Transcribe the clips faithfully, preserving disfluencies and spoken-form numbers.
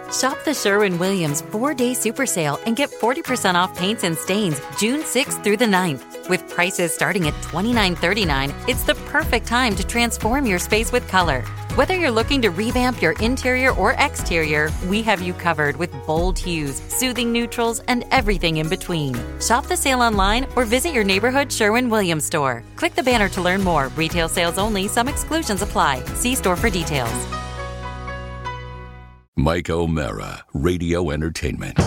Shop the Sherwin-Williams four-day super sale and get forty percent off paints and stains June sixth through the ninth. With prices starting at twenty-nine thirty-nine, it's the perfect time to transform your space with color. Whether you're looking to revamp your interior or exterior, we have you covered with bold hues, soothing neutrals, and everything in between. Shop the sale online or visit your neighborhood Sherwin-Williams store. Click the banner to learn more. Retail sales only. Some exclusions apply. See store for details. Mike O'Mara, Radio Entertainment.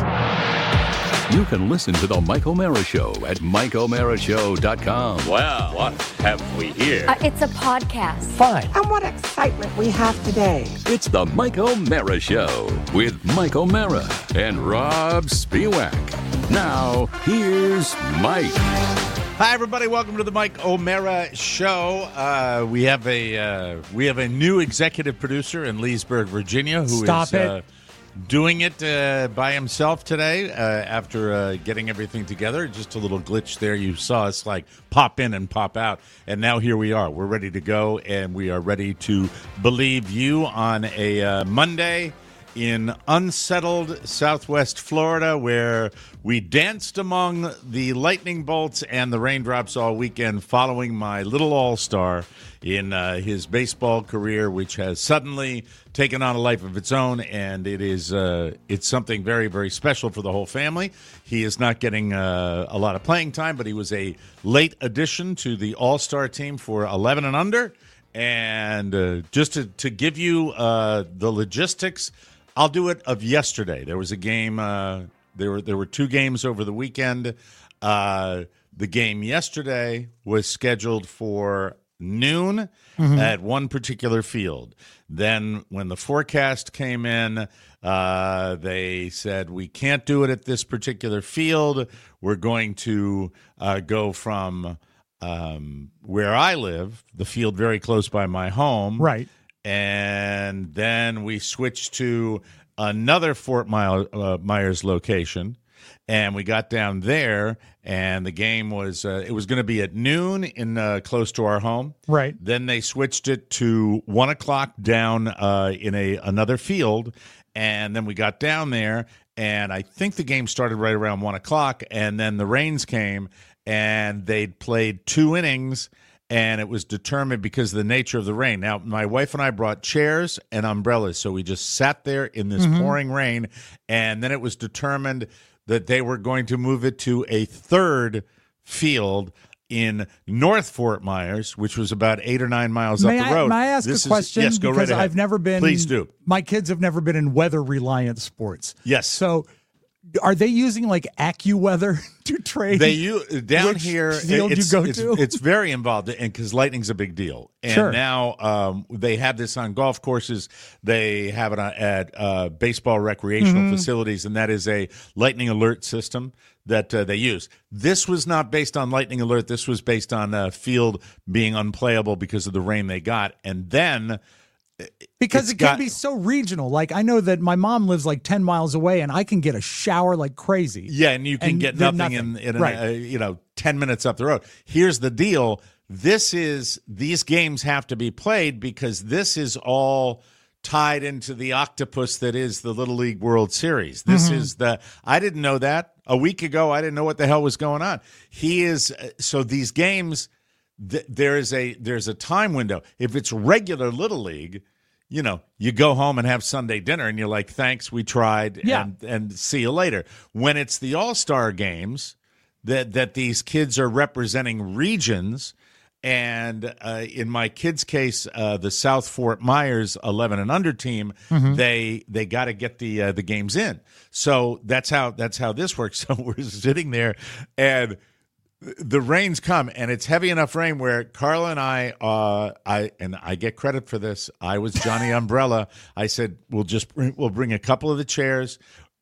You can listen to The Mike O'Mara Show at mike o'mara show dot com. Well, what have we here? Uh, it's a podcast. Fine. And what excitement we have today. It's The Mike O'Mara Show with Mike O'Mara and Rob Spiewak. Now, here's Mike. Hi, everybody. Welcome to the Mike O'Mara Show. Uh, we have a uh, we have a new executive producer in Leesburg, Virginia, who Stop is it. Uh, doing it uh, by himself today uh, after uh, getting everything together. Just a little glitch there. You saw us like pop in and pop out, and now here we are. We're ready to go, and we are ready to believe you on a uh, Monday in unsettled Southwest Florida, where we danced among the lightning bolts and the raindrops all weekend following my little all-star in uh, his baseball career, which has suddenly taken on a life of its own, and it is uh, it's something very, very special for the whole family. He is not getting uh, a lot of playing time, but he was a late addition to the all-star team for eleven and under. And uh, just to, to give you uh, the logistics, I'll do it of yesterday. There was a game. Uh, there were there were two games over the weekend. Uh, the game yesterday was scheduled for noon mm-hmm. at one particular field. Then when the forecast came in, uh, they said, we can't do it at this particular field. We're going to uh, go from um, where I live, the field very close by my home. Right. And then we switched to another Fort Myers, uh, Myers location, and we got down there, and the game was uh, it was going to be at noon in uh, close to our home. Right. Then they switched it to one o'clock down uh, in a another field, and then we got down there, and I think the game started right around one o'clock, and then the rains came, and they'd played two innings. And it was determined because of the nature of the rain. Now, my wife and I brought chairs and umbrellas, so we just sat there in this mm-hmm. pouring rain, and then it was determined that they were going to move it to a third field in North Fort Myers, which was about eight or nine miles may up the I, road. May I ask this a question? Is, yes, go because right ahead. I've never been. Please do. My kids have never been in weather-reliant sports. Yes. So, are they using like AccuWeather to train? They use down which here. Field it's, you go it's, to? it's very involved, and because lightning's a big deal. And sure. now um, they have this on golf courses. They have it on, at uh, baseball recreational mm-hmm. facilities, and that is a lightning alert system that uh, they use. This was not based on lightning alert. This was based on a field being unplayable because of the rain they got, and then. Because it's it can got, be so regional. Like, I know that my mom lives like ten miles away, and I can get a shower like crazy. Yeah, and you can and get nothing, nothing in, in right. an, uh, you know, ten minutes up the road. Here's the deal. This is, these games have to be played because this is all tied into the octopus that is the Little League World Series. This mm-hmm. is the, I didn't know that. A week ago, I didn't know what the hell was going on. He is, so these games, th- there is a, there's a time window. If it's regular Little League, you know, you go home and have Sunday dinner and you're like, thanks, we tried, yeah. and, and see you later. When it's the All-Star games that, that these kids are representing regions, and uh, in my kids' case, uh, the South Fort Myers eleven and under team, mm-hmm. they they got to get the uh, the games in. So that's how that's how this works. So we're sitting there, and the rains come, and it's heavy enough rain where Carla and I, uh, I and I get credit for this. I was Johnny Umbrella. I said, "We'll just bring, we'll bring a couple of the chairs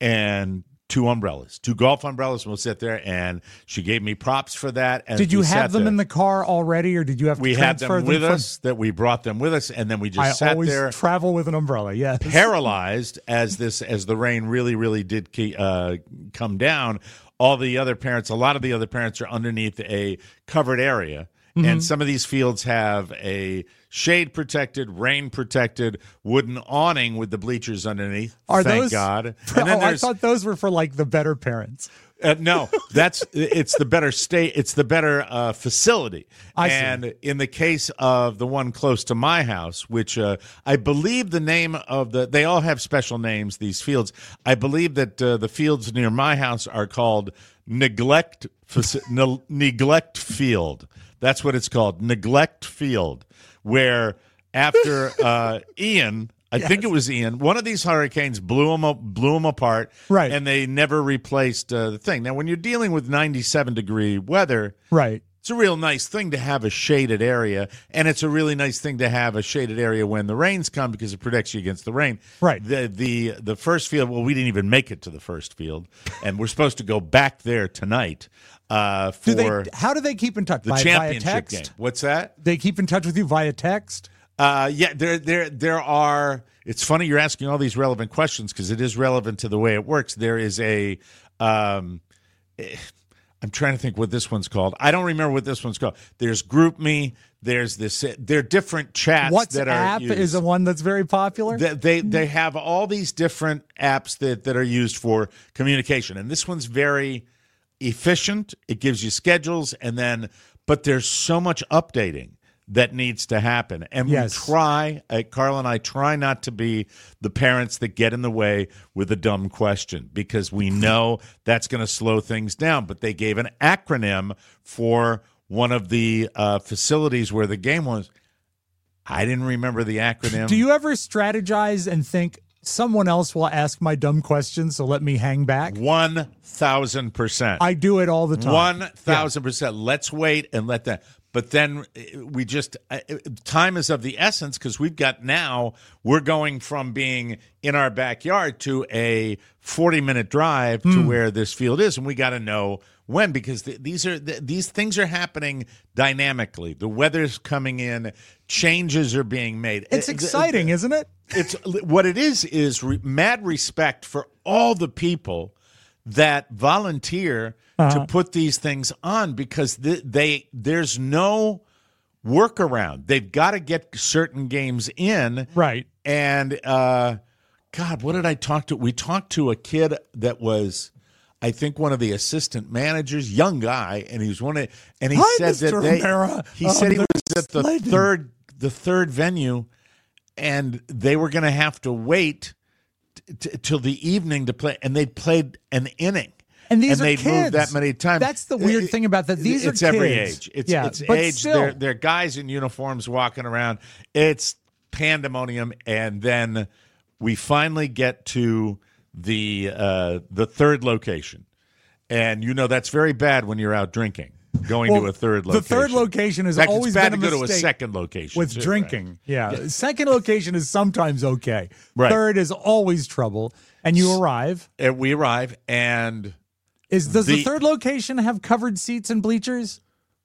and two umbrellas, two golf umbrellas, and we'll sit there." And she gave me props for that. And did you have them there. in the car already, or did you have to we transfer had them, them with from... us? That we brought them with us, and then we just I sat always there, travel with an umbrella. Yes, paralyzed as this as the rain really, really did uh, come down. All the other parents, a lot of the other parents are underneath a covered area, Mm-hmm. And some of these fields have a shade-protected, rain-protected wooden awning with the bleachers underneath. Are thank those, God. And oh, then I there's thought those were for like the better parents. Uh, no, that's it's the better state. It's the better uh, facility. I see. And in the case of the one close to my house, which uh, I believe the name of the, they all have special names. These fields. I believe that uh, the fields near my house are called Neglect ne- Neglect Field. That's what it's called, Neglect Field, where after uh, Ian. I yes. think it was Ian. One of these hurricanes blew them up, blew them apart, right? And they never replaced uh, the thing. Now, when you're dealing with ninety-seven degree weather, right, it's a real nice thing to have a shaded area, and it's a really nice thing to have a shaded area when the rains come because it protects you against the rain. Right. The the the first field. Well, we didn't even make it to the first field, and we're supposed to go back there tonight. Uh, for do they, how do they keep in touch? The By, championship via text? game. What's that? They keep in touch with you via text. Uh, yeah, there, there, there are. It's funny you're asking all these relevant questions because it is relevant to the way it works. There is a. Um, I'm trying to think what this one's called. I don't remember what this one's called. There's GroupMe. There's this. There are different chats WhatsApp that are used. is the one that's very popular. They, they they have all these different apps that that are used for communication, and this one's very efficient. It gives you schedules, and then but there's so much updating that needs to happen. And yes. we try, uh, Carl and I try not to be the parents that get in the way with a dumb question because we know that's going to slow things down. But they gave an acronym for one of the uh, facilities where the game was. I didn't remember the acronym. Do you ever strategize and think someone else will ask my dumb question, so let me hang back? one thousand percent. I do it all the time. one thousand percent. Yeah. Let's wait and let that. But then we just, time is of the essence because we've got now, we're going from being in our backyard to a forty-minute drive to mm. where this field is. And we got to know when because th- these are th- these things are happening dynamically. The weather's coming in. Changes are being made. It's exciting, isn't it? It's what it is is re- mad respect for all the people that volunteer uh-huh. to put these things on because th- they there's no workaround. They've got to get certain games in. Right. And, uh, God, what did I talk to? We talked to a kid that was, I think, one of the assistant managers, young guy, and he was one of, and he Hi, said Mister that they, O'Mara. he um, said he was at the legend. third, the third venue, and they were going to have to wait t- t- till the evening to play, and they played an inning. And these and are they'd kids. moved that many times. That's the weird it, thing about that. These it's are kids. every age. It's yeah, it's but age. Still. They're, they're guys in uniforms walking around. It's pandemonium. And then we finally get to the uh, the third location. And you know that's very bad when you're out drinking. Going well, to a third location. The third location has fact, always it's bad been to a go to a mistake second location with too, drinking. Right? Yeah. yeah, second location is sometimes okay. Right. Third is always trouble. And you arrive. And we arrive, and is does the, the third location have covered seats and bleachers?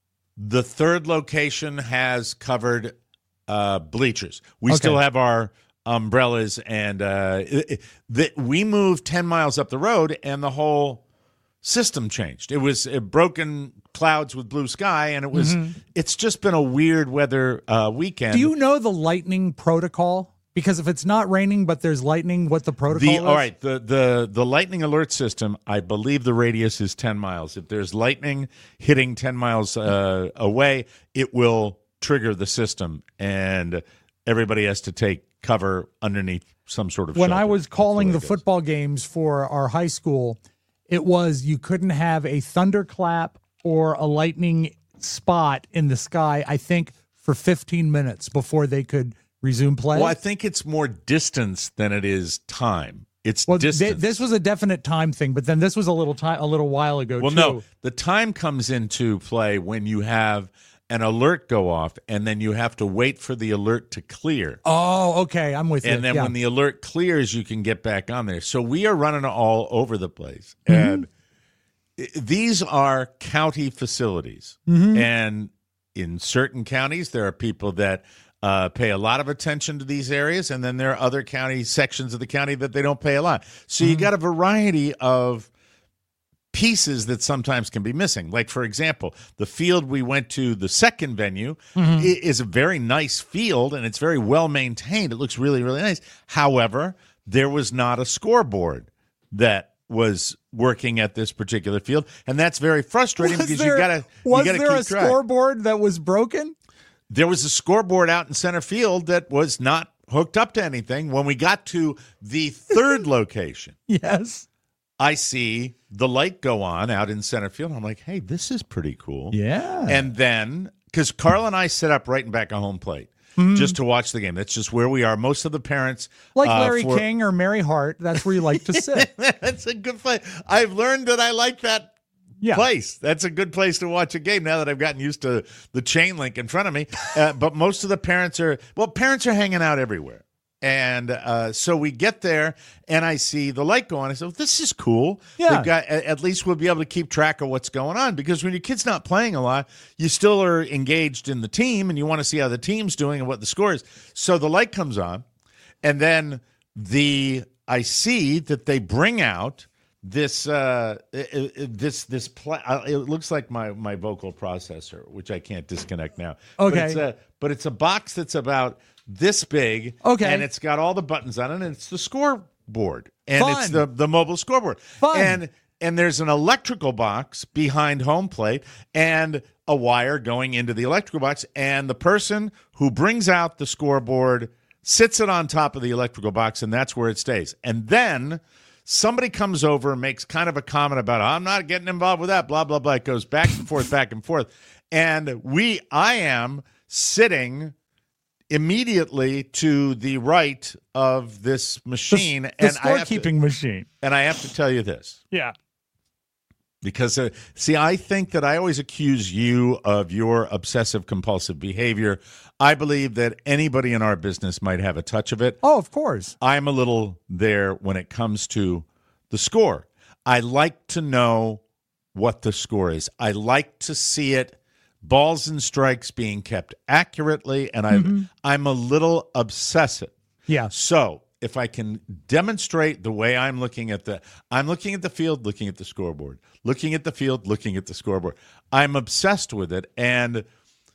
The third location has covered uh, bleachers. We okay. still have our umbrellas, and uh, that we moved ten miles up the road, and the whole system changed. It was uh, broken clouds with blue sky, and it was. Mm-hmm. It's just been a weird weather uh, weekend. Do you know the lightning protocol? Because if it's not raining but there's lightning, what the protocol the, is? All right, the, the, the lightning alert system, I believe the radius is ten miles. If there's lightning hitting ten miles uh, away, it will trigger the system, and everybody has to take cover underneath some sort of When shelter. I was calling the goes. football games for our high school, it was you couldn't have a thunderclap or a lightning spot in the sky, I think, for fifteen minutes before they could resume play. Well, I think it's more distance than it is time. It's well, distance. Th- this was a definite time thing, but then this was a little time, a little while ago. Well, too. no, the time comes into play when you have an alert go off, and then you have to wait for the alert to clear. Oh, okay, I'm with you. And then yeah. when the alert clears, you can get back on there. So we are running all over the place, Mm-hmm. and these are county facilities, Mm-hmm. and in certain counties, there are people that. Uh, pay a lot of attention to these areas, and then there are other county sections of the county that they don't pay a lot. So you got a variety of pieces that sometimes can be missing. Like, for example, the field we went to, the second venue, Mm-hmm. i- is a very nice field, and it's very well maintained. It looks really, really nice. However, there was not a scoreboard that was working at this particular field, and that's very frustrating Was because there- you gotta Was you gotta there keep a track. scoreboard that was broken? There was a scoreboard out in center field that was not hooked up to anything. When we got to the third location, Yes. I see the light go on out in center field. I'm like, hey, this is pretty cool. Yeah. And then, because Carl and I sit up right in back of home plate just to watch the game. That's just where we are. Most of the parents. Like uh, Larry for- King or Mary Hart, that's where you like to sit. That's a good place. I've learned that I like that Yeah. place. That's a good place to watch a game now that I've gotten used to the chain link in front of me. Uh, but most of the parents are, well, parents are hanging out everywhere. And uh, so we get there, and I see the light go on. I said, well, this is cool. Yeah. They've got, at at least we'll be able to keep track of what's going on. Because when your kid's not playing a lot, you still are engaged in the team, and you want to see how the team's doing and what the score is. So the light comes on, and then the I see that they bring out this uh, uh, this this pla- uh, it looks like my my vocal processor, which I can't disconnect now. But Okay. it's a, but it's a box that's about this big. Okay. And it's got all the buttons on it, and it's the scoreboard. And it's Fun. the, the mobile scoreboard. Fun. And and there's an electrical box behind home plate and a wire going into the electrical box. And the person who brings out the scoreboard sits it on top of the electrical box, and that's where it stays. And then somebody comes over and makes kind of a comment about, I'm not getting involved with that, blah, blah, blah. It goes back and forth, back and forth. And we, I am sitting immediately to the right of this machine. The and, I have to, scorekeeping machine. and I have to tell you this. Yeah. Because, uh, see, I think that I always accuse you of your obsessive compulsive behavior. I believe that anybody in our business might have a touch of it. Oh, of course. I'm a little there when it comes to the score. I like to know what the score is. I like to see it, balls and strikes being kept accurately, and I, Mm-hmm. I'm a little obsessive. Yeah. So if I can demonstrate the way I'm looking at the, I'm looking at the field, looking at the scoreboard, looking at the field, looking at the scoreboard. I'm obsessed with it, and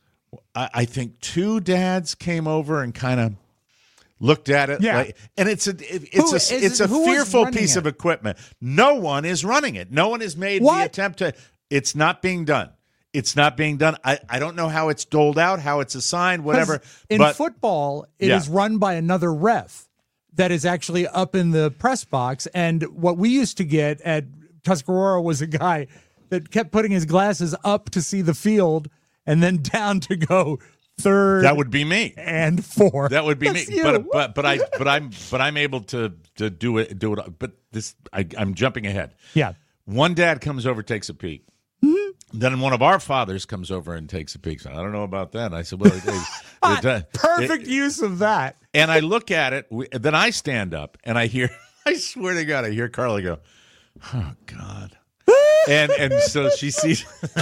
I, I think two dads came over and kind of looked at it. Yeah. Like, and it's a it, Who it's a is it's it- a who is fearful running piece it? of equipment. No one is running it. No one has made the What? attempt to. It's not being done. It's not being done. I, I don't know how it's doled out, how it's assigned, whatever. 'Cause In but football, it is Yeah. run by another ref that is actually up in the press box. And what we used to get at Tuscarora was a guy that kept putting his glasses up to see the field and then down to go third that would be me. and fourth. That would be That's me. you. But but but I but I'm but I'm able to to do it do it. But this I, I'm jumping ahead. Yeah. One dad comes over, takes a peek. Then one of our fathers comes over and takes a peek. So I don't know about that. And I said, well, it, it, it, uh, Perfect it- use of that. and I look at it. we- Then I stand up and I hear. I swear to God, I hear Carly go, "Oh God." And and so she sees.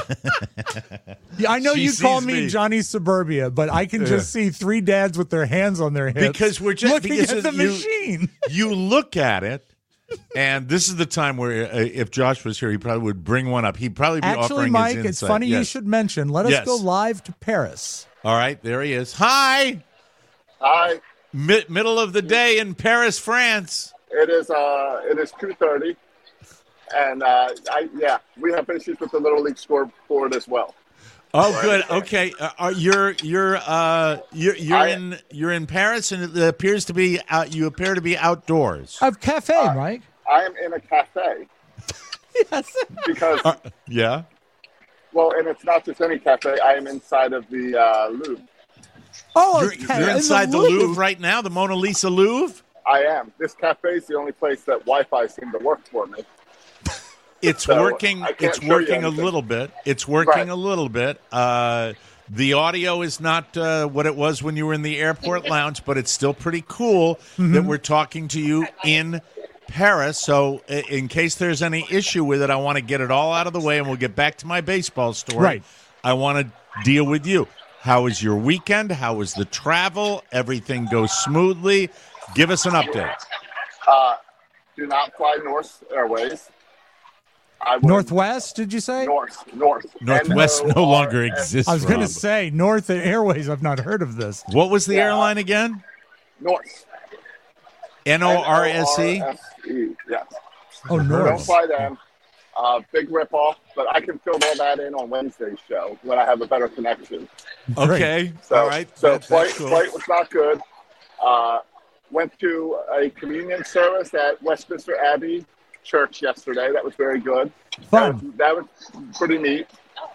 Yeah, I know She you call sees me, me. Johnny Suburbia, but I can just see three dads with their hands on their hips Because we're just- looking because at the you- machine. You look at it, and this is the time where uh, if Josh was here, he probably would bring one up. He'd probably be Actually, offering Mike, his it's insight. funny you Yes. should mention. Let us Yes. go live to Paris. All right, there he is. Hi, Hi, Mi- middle of the day in Paris, France. it is uh, it is two thirty, and uh, I yeah, we have issues with the Little League scoreboard as well. Oh, good. Okay, uh, are you're you're uh you're you're I- in you're in Paris, and it appears to be out. You appear to be outdoors. Of cafe, Uh, Mike. I am in a cafe Yes. because Yeah. well, and it's not just any cafe. I am inside of the uh, Louvre. Oh, You're, okay. you're In inside the Louvre. right now, the Mona Lisa Louvre. I am. This cafe is the only place that Wi-Fi seemed to work for me. It's So, working. I can't It's show you working a anything. little bit. It's working Right. a little bit. Uh, the audio is not uh, what it was when you were in the airport lounge, but it's still pretty cool Mm-hmm. that we're talking to you in Paris. So, i- in case there's any issue with it, I want to get it all out of the way, and we'll get back to my baseball story. Right. I want to deal with you. How was your weekend? How was the travel? Everything goes smoothly. Give us an update. Uh, do not fly North Airways. I would, Northwest, did you say? North, North. Northwest N O R S. no longer exists. I was going to Rob. say North Airways. I've not heard of this. What was the Yeah. airline again? North. N O R S E? N O R S E, yes. Oh, Don't North. fly them. Uh, big ripoff, but I can fill all that in on Wednesday's show when I have a better connection. Okay. So, All right. So That- flight, that's cool. flight was not good. Uh, went to a communion service at Westminster Abbey Church yesterday. That was very good. Fun. That was, that was pretty neat.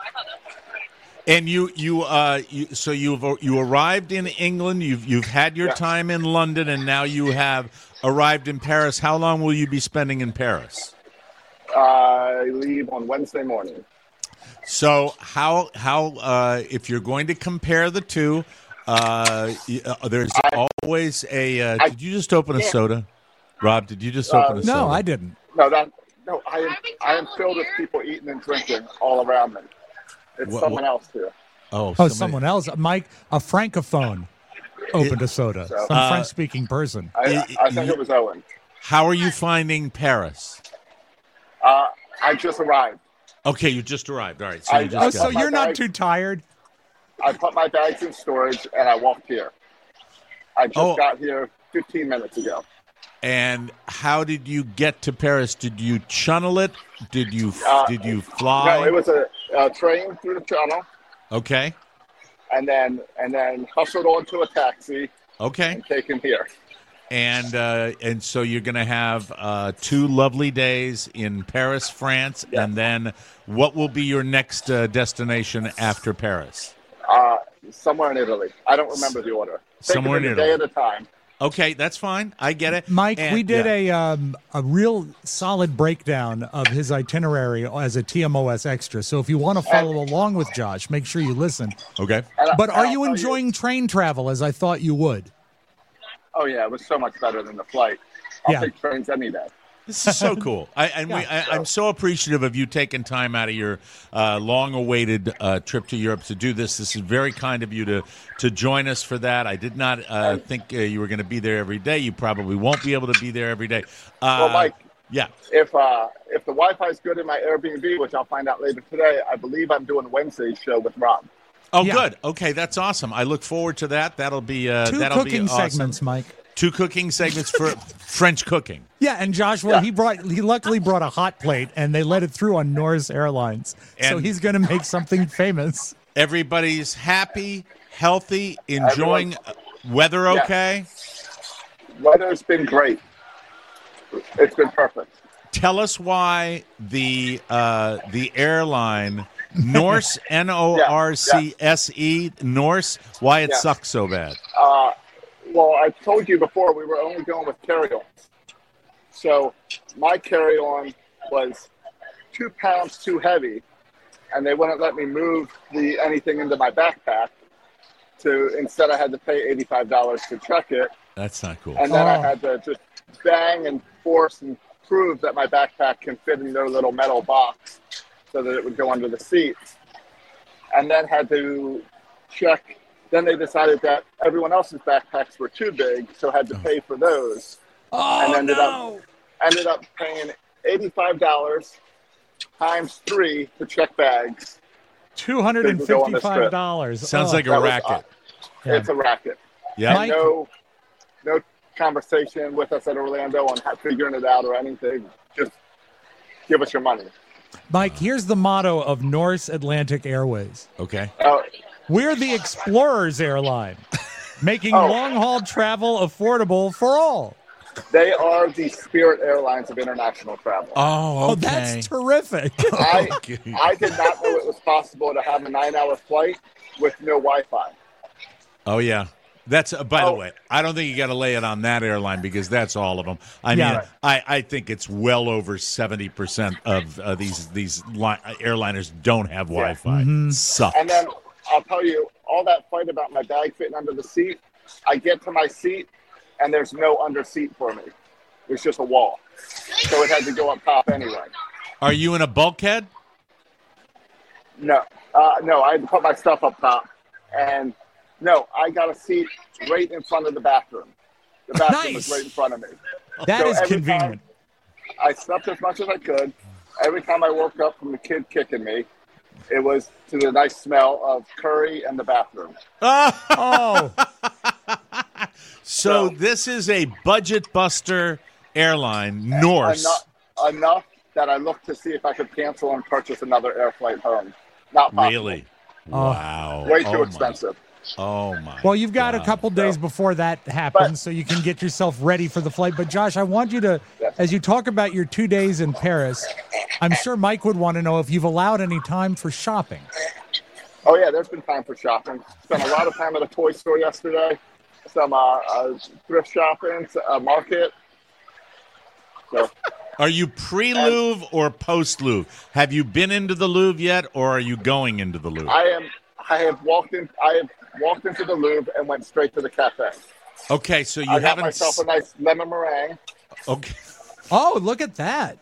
And you, you, uh, you, so you've you arrived in England. You've you've had your Yes. time in London, and now you have arrived in Paris. How long will you be spending in Paris? I leave on Wednesday morning. So how how uh, if you're going to compare the two, uh, y- uh, there's always a. Uh, I did you just open a can't- soda, Rob? Did you just Uh, open a soda? No, I didn't. No, that no. I am I am filled with people eating and drinking all around me. It's What- someone what- else here. Oh, Oh, somebody- someone else. Mike, a francophone opened a soda. So- Some Uh, French-speaking person. I, Y- I think y- it was Owen. How are you finding Paris? Uh, I just arrived. Okay, you just arrived. All right, so I- you I just Oh, got so my you're not bag. too tired? I put my bags in storage and I walked here. I just Oh. got here fifteen minutes ago. And how did you get to Paris? Did you channel it? Did you Uh, did you fly? No, it was a, a train through the channel, Okay, and then and then hustled onto a taxi okay. and taken here. And uh, and so you're going to have uh, two lovely days in Paris, France, Yeah. and then what will be your next uh, destination after Paris? Uh, somewhere in Italy. I don't remember the order. Take Somewhere it in a day Italy. at a time. Okay, that's fine. I get it, Mike, And- we did yeah. a um, a real solid breakdown of his itinerary as a T M O S extra. So if you want to follow along with Josh, make sure you listen. Okay. And I- But and are I'll you tell enjoying train travel as I thought you would? Oh yeah, it was so much better than the flight. I'll Yeah. take trains any day. This is so cool. I, and we, I, I'm so appreciative of you taking time out of your uh, long-awaited uh, trip to Europe to do this. This is very kind of you to to join us for that. I did not uh, think uh, you were going to be there every day. You probably won't be able to be there every day. Uh, Well, Mike, yeah. if uh, if the Wi-Fi is good in my Airbnb, which I'll find out later today, I believe I'm doing Wednesday's show with Rob. Oh, Yeah. good. Okay, that's awesome. I look forward to that. That'll be uh, Two that'll cooking be awesome. segments, Mike. Two cooking segments for French cooking. Yeah, and Josh, well, Yeah. he brought he luckily brought a hot plate, and they let it through on Norris Airlines. so And- he's going to make something famous. Everybody's happy, healthy, enjoying Everyone's- uh, weather. Yeah. Okay. Weather's been great. It's been perfect. Tell us why the uh, the airline Norse N O R C S E Norse why it Yeah. sucks so bad. Uh, well, I told you before we were only going with carry-ons. So my carry-on was two pounds too heavy, and they wouldn't let me move the anything into my backpack. To instead, I had to pay eighty-five dollars to check it, That's not cool. and then I Oh. had to just bang and force and prove that my backpack can fit in their little metal box, so that it would go under the seat. And then had to check. Then they decided that everyone else's backpacks were too big, so had to pay for those. Oh and ended no! up ended up paying eighty-five dollars times three to check bags. Two hundred and fifty-five dollars. Sounds like a That was, racket. uh, Yeah. It's a racket. Yeah. Mike- No, no conversation with us at Orlando on how figuring it out or anything. Just give us your money. Mike, here's the motto of Norse Atlantic Airways: Okay. Uh, We're the Explorers Airline, making Oh. long-haul travel affordable for all. they are the Spirit Airlines of international travel. Oh, Oh, that's terrific. I, okay. I did not know it was possible to have a nine-hour flight with no Wi-Fi. Oh yeah. That's uh, by the Oh. way. I don't think you got to lay it on that airline because that's all of them. I Yeah. mean, Right. I, I think it's well over seventy percent of uh, these these li- airliners don't have Wi-Fi. Sucks. And then I'll tell you, all that fight about my bag fitting under the seat, I get to my seat, and there's no under seat for me. There's just a wall. So it had to go up top anyway. Are you in a bulkhead? No, uh, no, I had to put my stuff up top. And no, I got a seat right in front of the bathroom. The bathroom was Nice. right in front of me. That So is every convenient. time I slept as much as I could. every time I woke up from the kid kicking me, it was to the nice smell of curry and the bathroom. Oh, So So- this is a budget buster airline, Norse. Enough, enough that I looked to see if I could cancel and purchase another air flight home. Not possible. Really? Wow. Way Oh too my- expensive. Oh my. well, you've got a God. couple days before that happens, But- so you can get yourself ready for the flight. But Josh, I want you to, Yes. as you talk about your two days in Paris, I'm sure Mike would want to know if you've allowed any time for shopping. Oh, yeah, there's been time for shopping. Spent a lot of time at a toy store yesterday, some uh, uh, thrift shopping, a market. So, Are you pre-Louvre or post-Louvre? Have you been into the Louvre yet, or are you going into the Louvre? I am. I have walked in. I have walked into the Louvre and went straight to the cafe. Okay, so you I got haven't. myself s- a nice lemon meringue. Okay, Oh, look at that.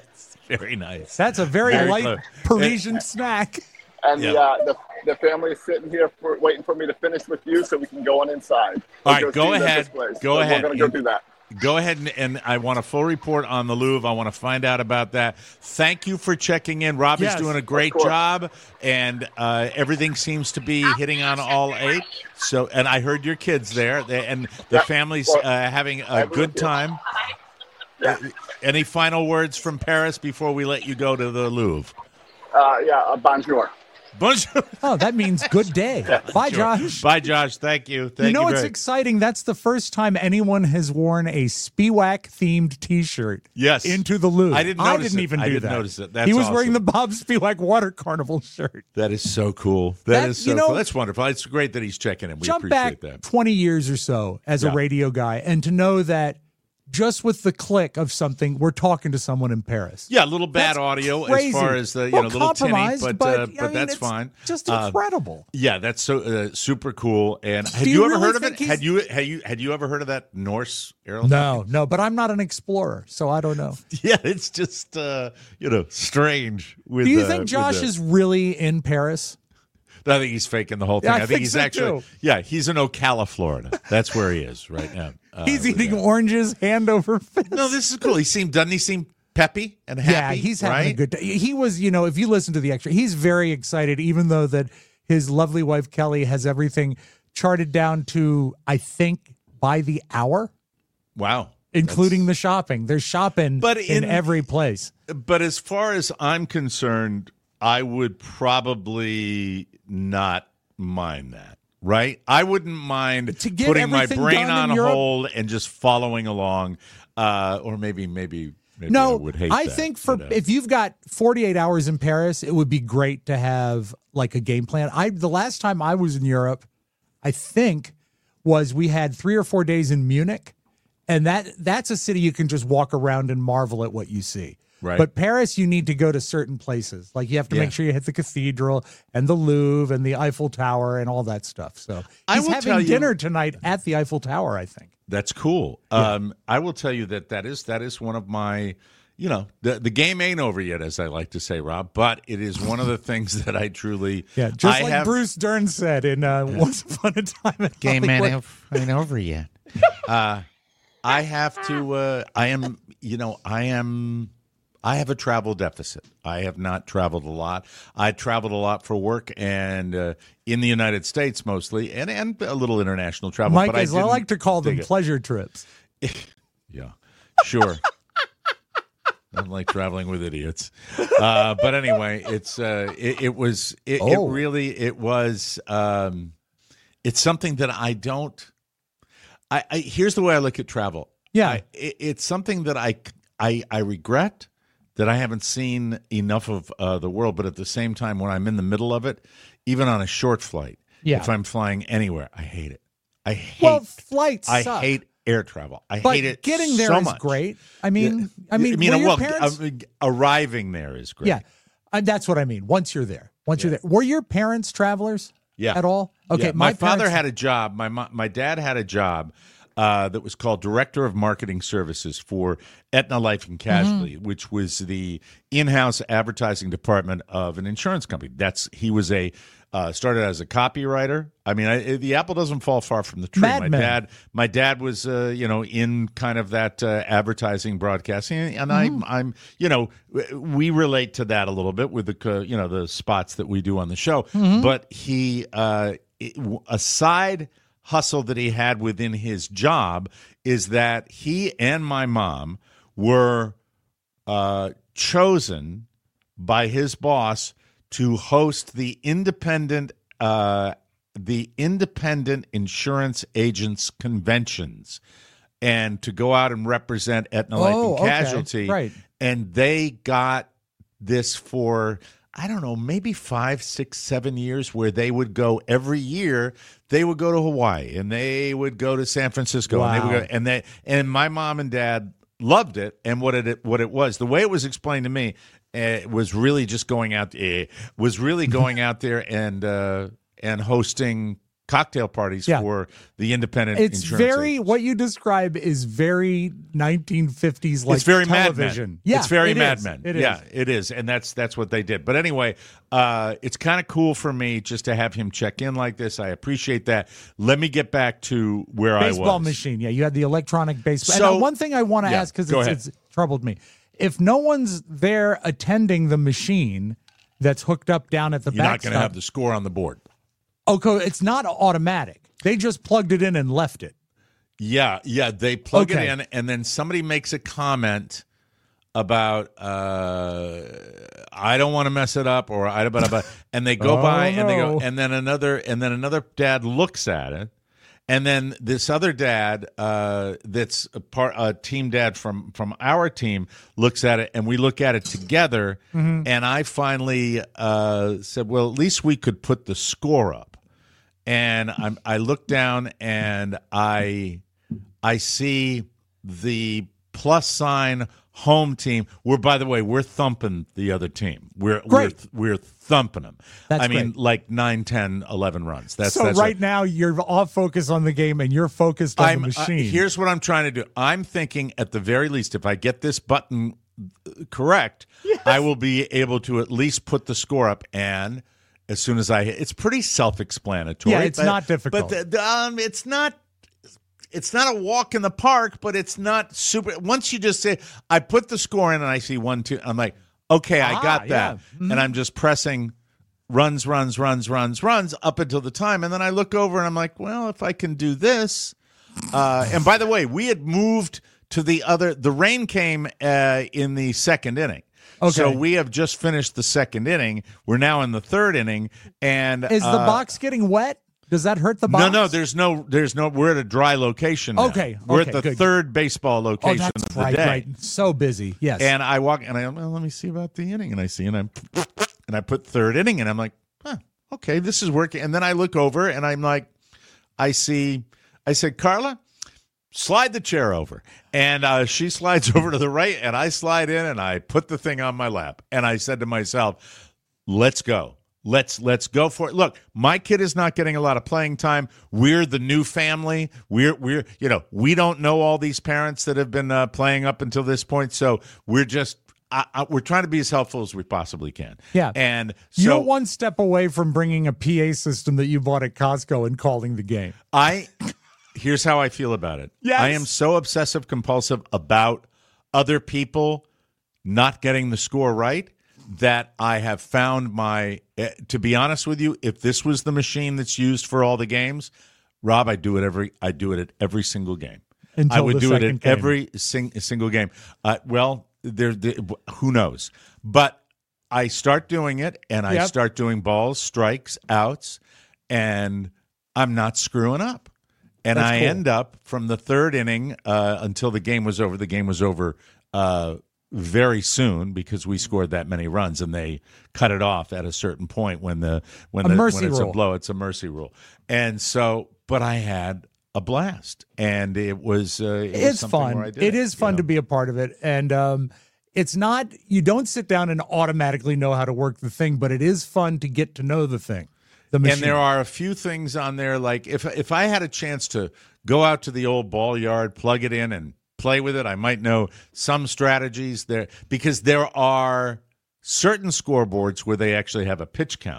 very nice. That's a very, Very light clever. Parisian snack. And Yeah. the, uh, the the family is sitting here for waiting for me to finish with you so we can go on inside. All We'll right, go see the ahead. displays. Go So ahead. We're going to go And- do that. Go ahead and, and I want a full report on the Louvre. I want to find out about that. Thank you for checking in. Robbie's Yes, doing a great course. job, and uh, everything seems to be hitting on all eight. So, and I heard your kids there, they, and the Yeah, family's well, uh, having a I agree good with you. time. Yeah. Any final words from Paris before we let you go to the Louvre? Uh, yeah, uh, bonjour. Bonjour. Oh, that means good day. Bye, Josh. Bye, Josh. Thank you. Thank you know you what's very- exciting? That's the first time anyone has worn a Spiewak themed T-shirt. Yes. into the Louvre. I didn't I notice didn't it. even I do didn't that. notice it. That's he was wearing awesome. the Bob Spiewak Water Carnival shirt. That is so cool. That- that is so you know- cool. That's wonderful. It's great that he's checking in. We Jump appreciate back that. twenty years or so as Yeah. a radio guy, and to know that just with the click of something, we're talking to someone in Paris. Yeah, a little bad That's audio crazy. as far as the you Well, know, little tinny, compromised, but but, uh, I but mean, that's it's fine. Just Uh, incredible. yeah, that's so uh, super cool. And had Do you, you ever really heard of it? think he's- Had you had you had you ever heard of that Norse airline? No, no, but I'm not an explorer, so I don't know. Yeah, it's just uh, you know strange. With Do you uh, think with Josh the- is really in Paris? I think he's faking the whole thing. Yeah, I I, think, think he's so, actually. too. Yeah, he's in Ocala, Florida. That's where he is right now. Uh, He's with eating that. oranges hand over fist. No, this is cool. He seemed doesn't he seem peppy and Yeah, happy? he's having right? a good day. He was, you know, if you listen to the extra, he's very excited, even though that his lovely wife Kelly has everything charted down to, I think, by the hour, Wow. including the shopping. There's shopping But in, in- every place. But as far as I'm concerned, I would probably not mind that, right? I wouldn't mind To get putting my everything brain done on in Europe? hold and just following along, uh, or maybe, maybe, maybe No, I would hate I that, think for but, uh, if you've got forty-eight hours in Paris, it would be great to have like a game plan. I the last time I was in Europe, I think was we had three or four days in Munich, and that that's a city you can just walk around and marvel at what you see. Right. But Paris, you need to go to certain places. Like you have to Yeah. make sure you hit the cathedral and the Louvre and the Eiffel Tower and all that stuff. So I he's will having tell you- dinner tonight at the Eiffel Tower, I think. that's cool. Um, I will tell you that that is that is one of my, you know, the the game ain't over yet, as I like to say, Rob. But it is one of the things that I truly, Yeah, just I like have, Bruce Dern said in uh, Once Upon a Time at Hollywood. ain't over yet. uh, I have to. Uh, I am. You know. I am. I have a travel deficit. I have not traveled a lot. I traveled a lot for work and uh, in the United States mostly, and and a little international travel. Mike, but I, as I didn't like to call them dig it. pleasure trips. Yeah, sure. I don't like traveling with idiots. Uh, but anyway, it's uh, it, it was it, Oh. it really it was um, it's something that I don't. I, I here's the way I look at travel. Yeah. I, it, it's something that I I I regret that I haven't seen enough of uh, the world. But at the same time, when I'm in the middle of it, even on a short flight, Yeah. if I'm flying anywhere, I hate it. I hate. Well, flights I suck. hate air travel. I But hate it. getting there so is much. great. I mean, I mean, I were your well, parents? uh, arriving there is great. yeah, uh, that's what I mean. Once you're there, once you're there, were your parents travelers? Yeah. at all? Okay, Yeah, my, father parents- had a job. My mo- my dad had a job uh, that was called Director of Marketing Services for Aetna Life and Casualty, Mm-hmm. which was the in-house advertising department of an insurance company. That's he was a Uh, started as a copywriter. I mean, I, the apple doesn't fall far from the tree. Mad my Men. dad, my dad was, uh, you know, in kind of that uh, advertising broadcasting, and I'm, I'm, you know, we relate to that a little bit with the, uh, you know, the spots that we do on the show. But he, uh, it, a side hustle that he had within his job is that he and my mom were uh, chosen by his boss to host the independent uh, the independent insurance agents conventions and to go out and represent Aetna Life Oh, and okay. Casualty. Right. And they got this for, I don't know, maybe five, six, seven years where they would go every year. They would go to Hawaii and they would go to San Francisco. And they would Wow. go, and they and my mom and dad loved it. And what it what it was, the way it was explained to me, uh, was really just going out. Uh, was really going out there and uh, and hosting cocktail parties Yeah. for the independent. It's insurance very agents. what you describe is very nineteen fifties like it's very television. Mad Men. Yeah, it's very it Mad is. Men. It is. Yeah, it is, and that's that's what they did. But anyway, uh, it's kind of cool for me just to have him check in like this. I appreciate that. Let me get back to where I was. Baseball machine. Yeah, you had the electronic baseball. So- and uh, one thing I want to Yeah, ask because go it's, ahead. it's troubled me: if no one's there attending the machine that's hooked up down at the You're not backstop, going to have the score on the board. okay, it's not automatic. They just plugged it in and left it. Yeah, yeah. They plug Okay. it in, and then somebody makes a comment about uh, I don't want to mess it up, or I but and they go Oh, by and they go, no. and then another and then another dad looks at it, and then this other dad uh, that's a part a team dad from from our team looks at it, and we look at it together, Mm-hmm. and I finally uh, said, well, at least we could put the score up. And I'm, I look down and I I see the plus sign home team. We're, by the way, we're thumping the other team. We're Great. we're we're thumping them. That's I mean, great. like nine, ten, eleven runs. That's so that's right what- now you're off focus on the game and you're focused on I'm, the uh, machine. here's what I'm trying to do. I'm thinking at the very least, if I get this button correct, I will be able to at least put the score up. And as soon as I hit, it's pretty self-explanatory. Yeah, it's but- not difficult. But the, the, um, it's not. It's not a walk in the park, but it's not super. Once you just say, I put the score in and I see one, two, I'm like, okay, I Ah, got yeah. that. And I'm just pressing runs, runs, runs, runs, runs up until the time. And then I look over and I'm like, well, if I can do this. Uh, and by the way, we had moved to the other, the rain came uh, in the second inning. Okay. So we have just finished the second inning. We're now in the third inning. And Is the uh, box getting wet? Does that hurt the box? no, no, there's no, there's no. We're at a dry location. Now. Okay, we're okay, at the good. third baseball Oh, location that's of the right, day. right. So busy. Yes. And I walk and I well, let me see about the inning, and I see and I'm and I put third inning, and I'm like, huh, okay, this is working. And then I look over and I'm like, I see, I said, Carla, slide the chair over, and uh, she slides over to the right, and I slide in, and I put the thing on my lap, and I said to myself, let's go. Let's let's go for it. Look, my kid is not getting a lot of playing time. We're the new family. We're we're you know we don't know all these parents that have been uh, playing up until this point. So we're just I, I, we're trying to be as helpful as we possibly can. Yeah. And so You're one step away from bringing a P A system that you bought at Costco and calling the game. I here's how I feel about it. Yes. I am so obsessive compulsive about other people not getting the score right that I have found my, eh, to be honest with you, if this was the machine that's used for all the games, Rob, I do it every, I do it at every single game. Until I would the do it second at game. every sing, single game. Uh, well, there, there, who knows? But I start doing it, and I Yep. start doing balls, strikes, outs, and I'm not screwing up. And That's I cool. end up from the third inning uh, until the game was over. The game was over uh, very soon because we scored that many runs, and they cut it off at a certain point when the when A the, mercy when it's rule. a blow, it's a mercy rule. And so, but I had a blast, and it was uh, it was It's something fun. where I did It is you fun know? to be a part of it. And um, it's not, you don't sit down and automatically know how to work the thing, but it is fun to get to know the thing. The machine. And there are a few things on there, like if if I had a chance to go out to the old ball yard, plug it in, and play with it, I might know some strategies there, because there are certain scoreboards where they actually have a pitch count.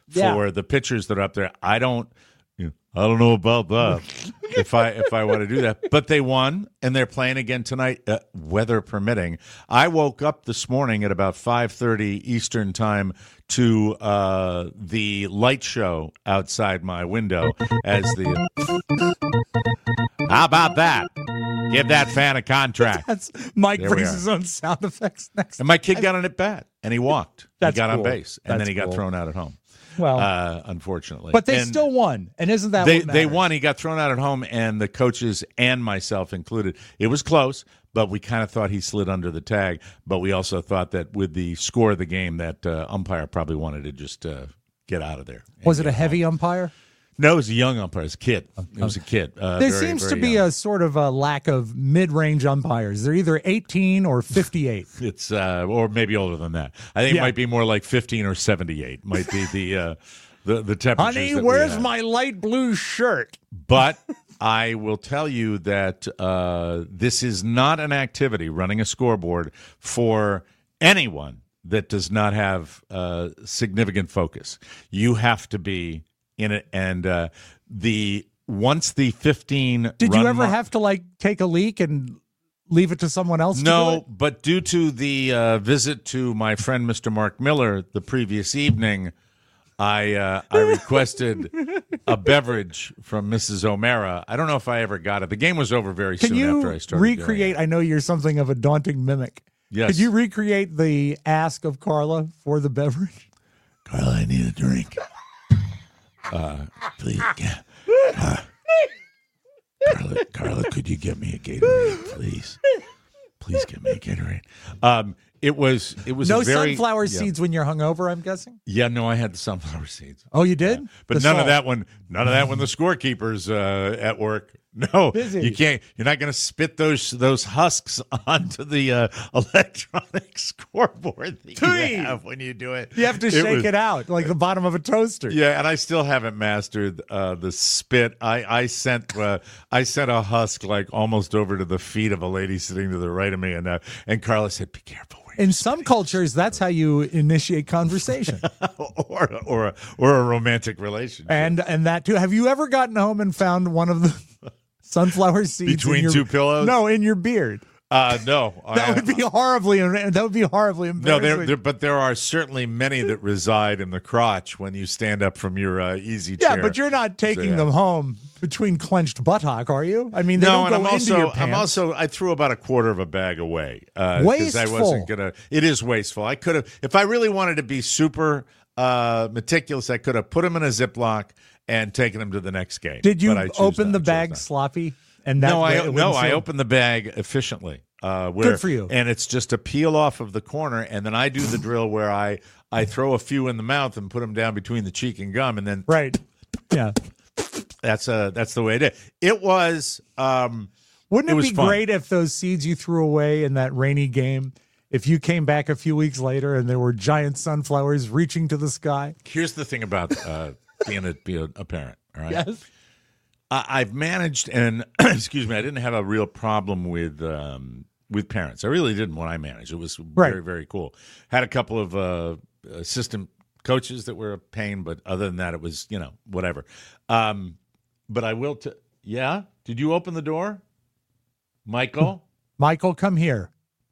for Yeah. the pitchers that are up there. I don't, you know, I don't know about that. if I if I want to do that, but they won and they're playing again tonight, uh, weather permitting. I woke up this morning at about five thirty Eastern time to uh, the light show outside my window as the. How about that? Give that fan a contract. That's Mike There we brings are. his own sound effects next. And my kid got on at bat, and he walked. That's he got cool. on base, and That's then he got cool. thrown out at home. Well, Uh, unfortunately, but they And still won, and isn't that they what they matters? won. He got thrown out at home, and the coaches and myself included. It was close, but we kind of thought he slid under the tag. But we also thought that with the score of the game, that uh, umpire probably wanted to just uh, get out of there. and Was it get a heavy home. umpire? No, it was a young umpire. It was a kid. It was a kid. Uh, There very, seems to very be young. a sort of a lack of mid-range umpires. They're either eighteen or fifty-eight. It's uh, or maybe older than that. I think Yeah. it might be more like fifteen or seventy-eight. Might be the uh, the the temperatures. Honey, that we where's have. my light blue shirt? But I will tell you that uh, this is not an activity, running a scoreboard, for anyone that does not have uh, significant focus. You have to be in it, and uh, the once the fifteen. Did you run ever mark- have to like take a leak and leave it to someone else? to do No, it? but due to the uh, visit to my friend Mister Mark Miller the previous evening, I uh, I requested a beverage from Missus O'Mara. I don't know if I ever got it. The game was over very Can soon you after I started. doing recreate? it. I know you're something of a daunting mimic. Yes. Could you recreate the ask of Carla for the beverage? Carla, I need a drink. Uh, please, yeah. Uh, Carla, Carla, could you get me a Gatorade, please? Please get me a Gatorade. Um, it was it was No a very, sunflower yeah. seeds when you're hungover, I'm guessing. Yeah, no, I had the sunflower seeds. Oh, you did? But The none of salt. that when none of that when the scorekeeper's uh, at work. No, Busy. you can't. You're not going to spit those those husks onto the uh, electronic scoreboard that Tui. you have when you do it. You have to shake was- it out like the bottom of a toaster. Yeah, and I still haven't mastered uh, the spit. I I sent uh, I sent a husk like almost over to the feet of a lady sitting to the right of me, and uh, and Carla said, "Be careful." where In you're some cultures, that's how you initiate conversation. or or a, or a romantic relationship. and and that too. Have you ever gotten home and found one of the sunflower seeds in Between your- two pillows? No, in your beard. uh, no, That I- would be horribly. That would be horribly No, embarrassing. there, there, but there are certainly many that reside in the crotch when you stand up from your uh, easy yeah, chair. but you're not taking yeah. them home between clenched buttock, are you? I mean, they no, don't and go I'm into also, your I'm pants. also, I threw about a quarter of a bag away uh, I Wasteful. wasn't gonna. It is wasteful. I could have, if I really wanted to be super uh, meticulous, I could have put them in a Ziploc and taken them to the next game. Did you But I choose open not- the I chose bag not. sloppy? And that No, way I it no, wouldn't I feel- opened the bag efficiently. Uh, where, Good for you. And it's just a peel off of the corner, and then I do the drill where I I throw a few in the mouth and put them down between the cheek and gum, and then Right. Yeah. that's uh that's the way it is. It was. Um, Wouldn't It it, was be fun. great if those seeds you threw away in that rainy game, if you came back a few weeks later and there were giant sunflowers reaching to the sky? here's the thing about uh, being a being a parent. All right. Yes. I, I've managed, and excuse me, I didn't have a real problem with um, with parents. I really didn't when I managed. It was Right. very, very cool. Had a couple of uh, assistant coaches that were a pain, but other than that, it was, you know, whatever. Um, but I will. T- yeah. Did you open the door, Michael? Michael, come here.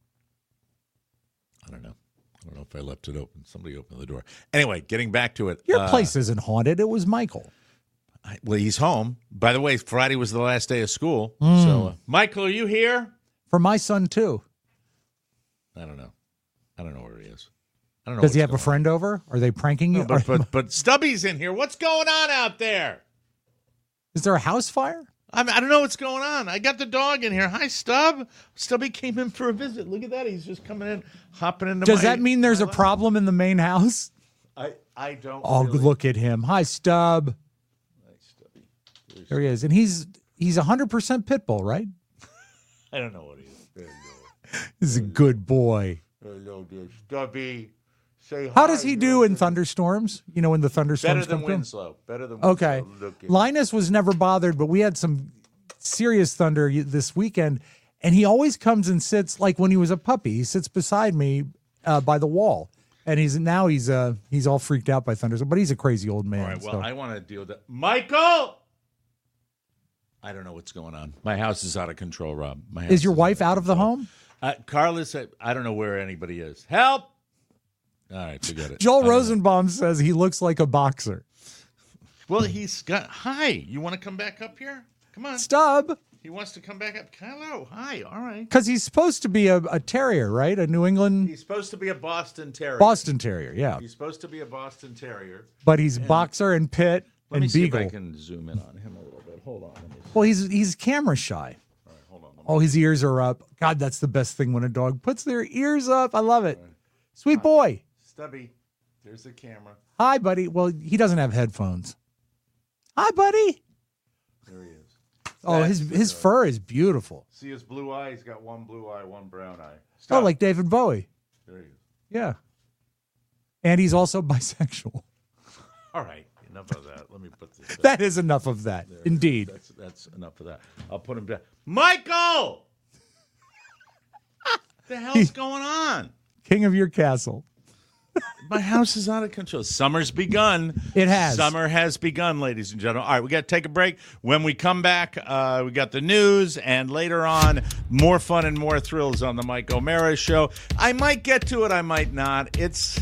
I don't know. I don't know if I left it open. Somebody opened the door. Anyway, getting back to it. Your uh, place isn't haunted. It was Michael. I- well, he's home. By the way, Friday was the last day of school. Hmm. So, uh, Michael, are you here? For my son, too. I don't know. I don't know where he is. I don't know. Does he what's have a going friend over? Are they pranking you? on. No, but, but but Stubby's in here. What's going on out there? Is there a house fire? I mean, I don't know what's going on. I got the dog in here. Hi, Stub. Stubby came in for a visit. Look at that. He's just coming in, hopping into. Does my, that mean there's a problem in the main house? I I don't. Oh, really. look at him. Hi, Stub. Hi, Stubby. There he is. And he's he's one hundred percent pit bull, right? I don't know what he is. Hello, He's a good boy. hello, dear Stubby. Say hi. How does he do in thunderstorms? You know, when the thunderstorms Better than come through? Winslow. Better than Okay. Winslow. Look at- Linus was never bothered, but we had some serious thunder y- this weekend, and he always comes and sits like when he was a puppy. He sits beside me uh, by the wall, And he's now he's uh he's all freaked out by thunderstorms, but he's a crazy old man. All right, well, so. I want to deal with that. Michael! I don't know what's going on. My house is out of control, Rob. My house is your is wife out out of the home? Uh, Carlos, I, I don't know where anybody is. Help! All right, forget it. Joel Rosenbaum says he looks like a boxer. Well, he's got. Hi, you want to come back up here? Come on. Stub. He wants to come back up. Hello. Hi. All right. Because he's supposed to be a, a terrier, right? A New England. He's supposed to be a Boston Terrier. Boston Terrier, yeah. He's supposed to be a Boston Terrier. But he's and boxer and pit let and me see beagle. If I can zoom in on him a little bit. Hold on. Let me see. Well, he's he's camera shy. All right, hold on. Oh, his ears are up. God, that's the best thing when a dog puts their ears up. I love it. Right. Sweet Hi. boy. Stubby, there's the camera. Hi, buddy. Well, he doesn't have headphones. Hi, buddy. There he is. Oh, That's his his fur is beautiful. See his blue eye? He's got one blue eye, one brown eye. Stop. Oh, like David Bowie. There he is. Yeah. And he's also bisexual. All right. Enough of that. Let me put this. That is enough of that. There. Indeed. That's, that's enough of that. I'll put him down. Michael! What the hell's he, going on? King of your castle. My house is out of control. Summer's begun. It has. Summer has begun, ladies and gentlemen. All right, we got to take a break. When we come back, uh, we got the news, and later on, more fun and more thrills on the Mike O'Mara Show. I might get to it, I might not. It's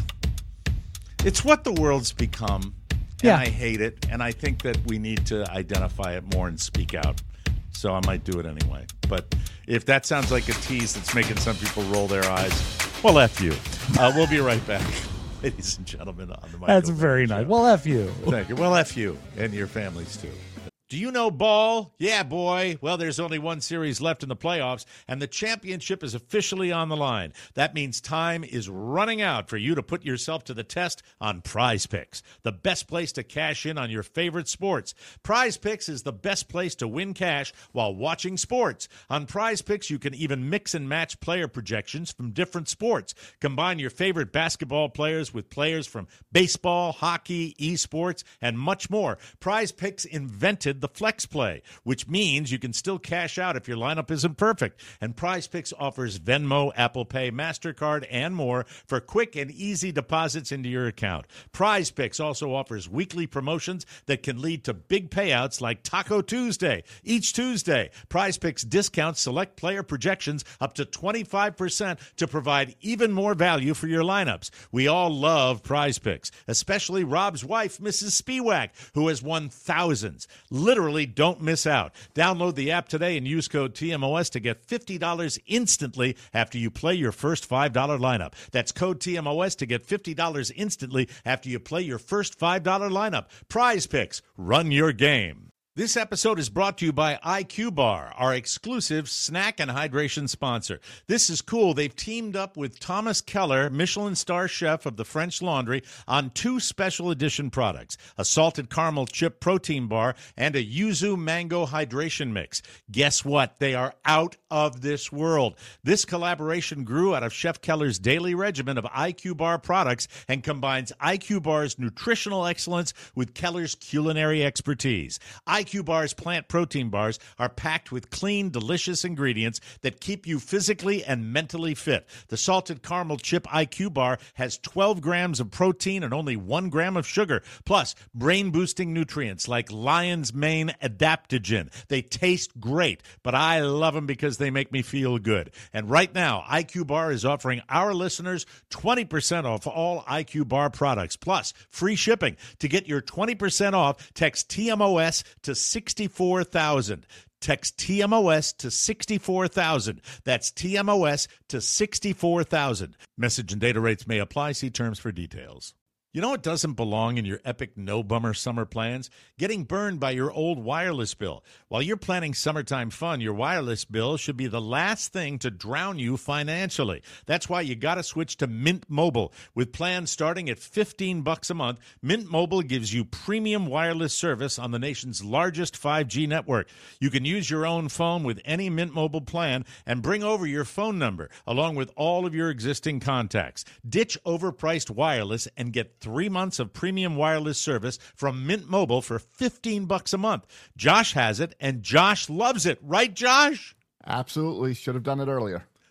it's what the world's become, and yeah. I hate it, and I think that we need to identify it more and speak out. So I might do it anyway. But if that sounds like a tease that's making some people roll their eyes, well, F you. Uh, we'll be right back, ladies and gentlemen, on the Mike That's O'Mara very Show. nice. Well, F you. Thank you. Well, F you and your families, too. Do you know ball? Yeah, boy. Well, there's only one series left in the playoffs, and the championship is officially on the line. That means time is running out for you to put yourself to the test on Prize Picks, the best place to cash in on your favorite sports. Prize Picks is the best place to win cash while watching sports. On Prize Picks, you can even mix and match player projections from different sports. Combine your favorite basketball players with players from baseball, hockey, esports, and much more. Prize Picks invented the flex play, which means you can still cash out if your lineup isn't perfect. And Prize Picks offers Venmo, Apple Pay, MasterCard, and more for quick and easy deposits into your account. Prize Picks also offers weekly promotions that can lead to big payouts like Taco Tuesday. Each Tuesday, Prize Picks discounts select player projections up to twenty-five percent to provide even more value for your lineups. We all love Prize Picks, especially Rob's wife, Missus Spiewak, who has won thousands. Literally, don't miss out. Download the app today and use code T M O S to get fifty dollars instantly after you play your first five dollar lineup. That's code T M O S to get fifty dollars instantly after you play your first five dollar lineup. Prize Picks. Run your game. This episode is brought to you by I Q Bar, our exclusive snack and hydration sponsor. This is cool. They've teamed up with Thomas Keller, Michelin star chef of the French Laundry, on two special edition products, a salted caramel chip protein bar and a yuzu mango hydration mix. Guess what? They are out of this world. This collaboration grew out of Chef Keller's daily regimen of I Q Bar products and combines I Q Bar's nutritional excellence with Keller's culinary expertise. I Q Bar's plant protein bars are packed with clean, delicious ingredients that keep you physically and mentally fit. The salted caramel chip I Q Bar has twelve grams of protein and only one gram of sugar, plus brain-boosting nutrients like lion's mane adaptogen. They taste great, but I love them because they make me feel good. And right now, I Q Bar is offering our listeners twenty percent off all I Q Bar products, plus free shipping. To get your twenty percent off, text T M O S to sixty-four thousand. Text T M O S to sixty-four thousand. That's T M O S to sixty-four thousand. Message and data rates may apply. See terms for details. You know what doesn't belong in your epic no-bummer summer plans? Getting burned by your old wireless bill. While you're planning summertime fun, your wireless bill should be the last thing to drown you financially. That's why you got to switch to Mint Mobile. With plans starting at fifteen bucks a month, Mint Mobile gives you premium wireless service on the nation's largest five G network. You can use your own phone with any Mint Mobile plan and bring over your phone number along with all of your existing contacts. Ditch overpriced wireless and get three months of premium wireless service from Mint Mobile for fifteen bucks a month. Josh has it, and Josh loves it. Right, Josh? Absolutely. Should have done it earlier.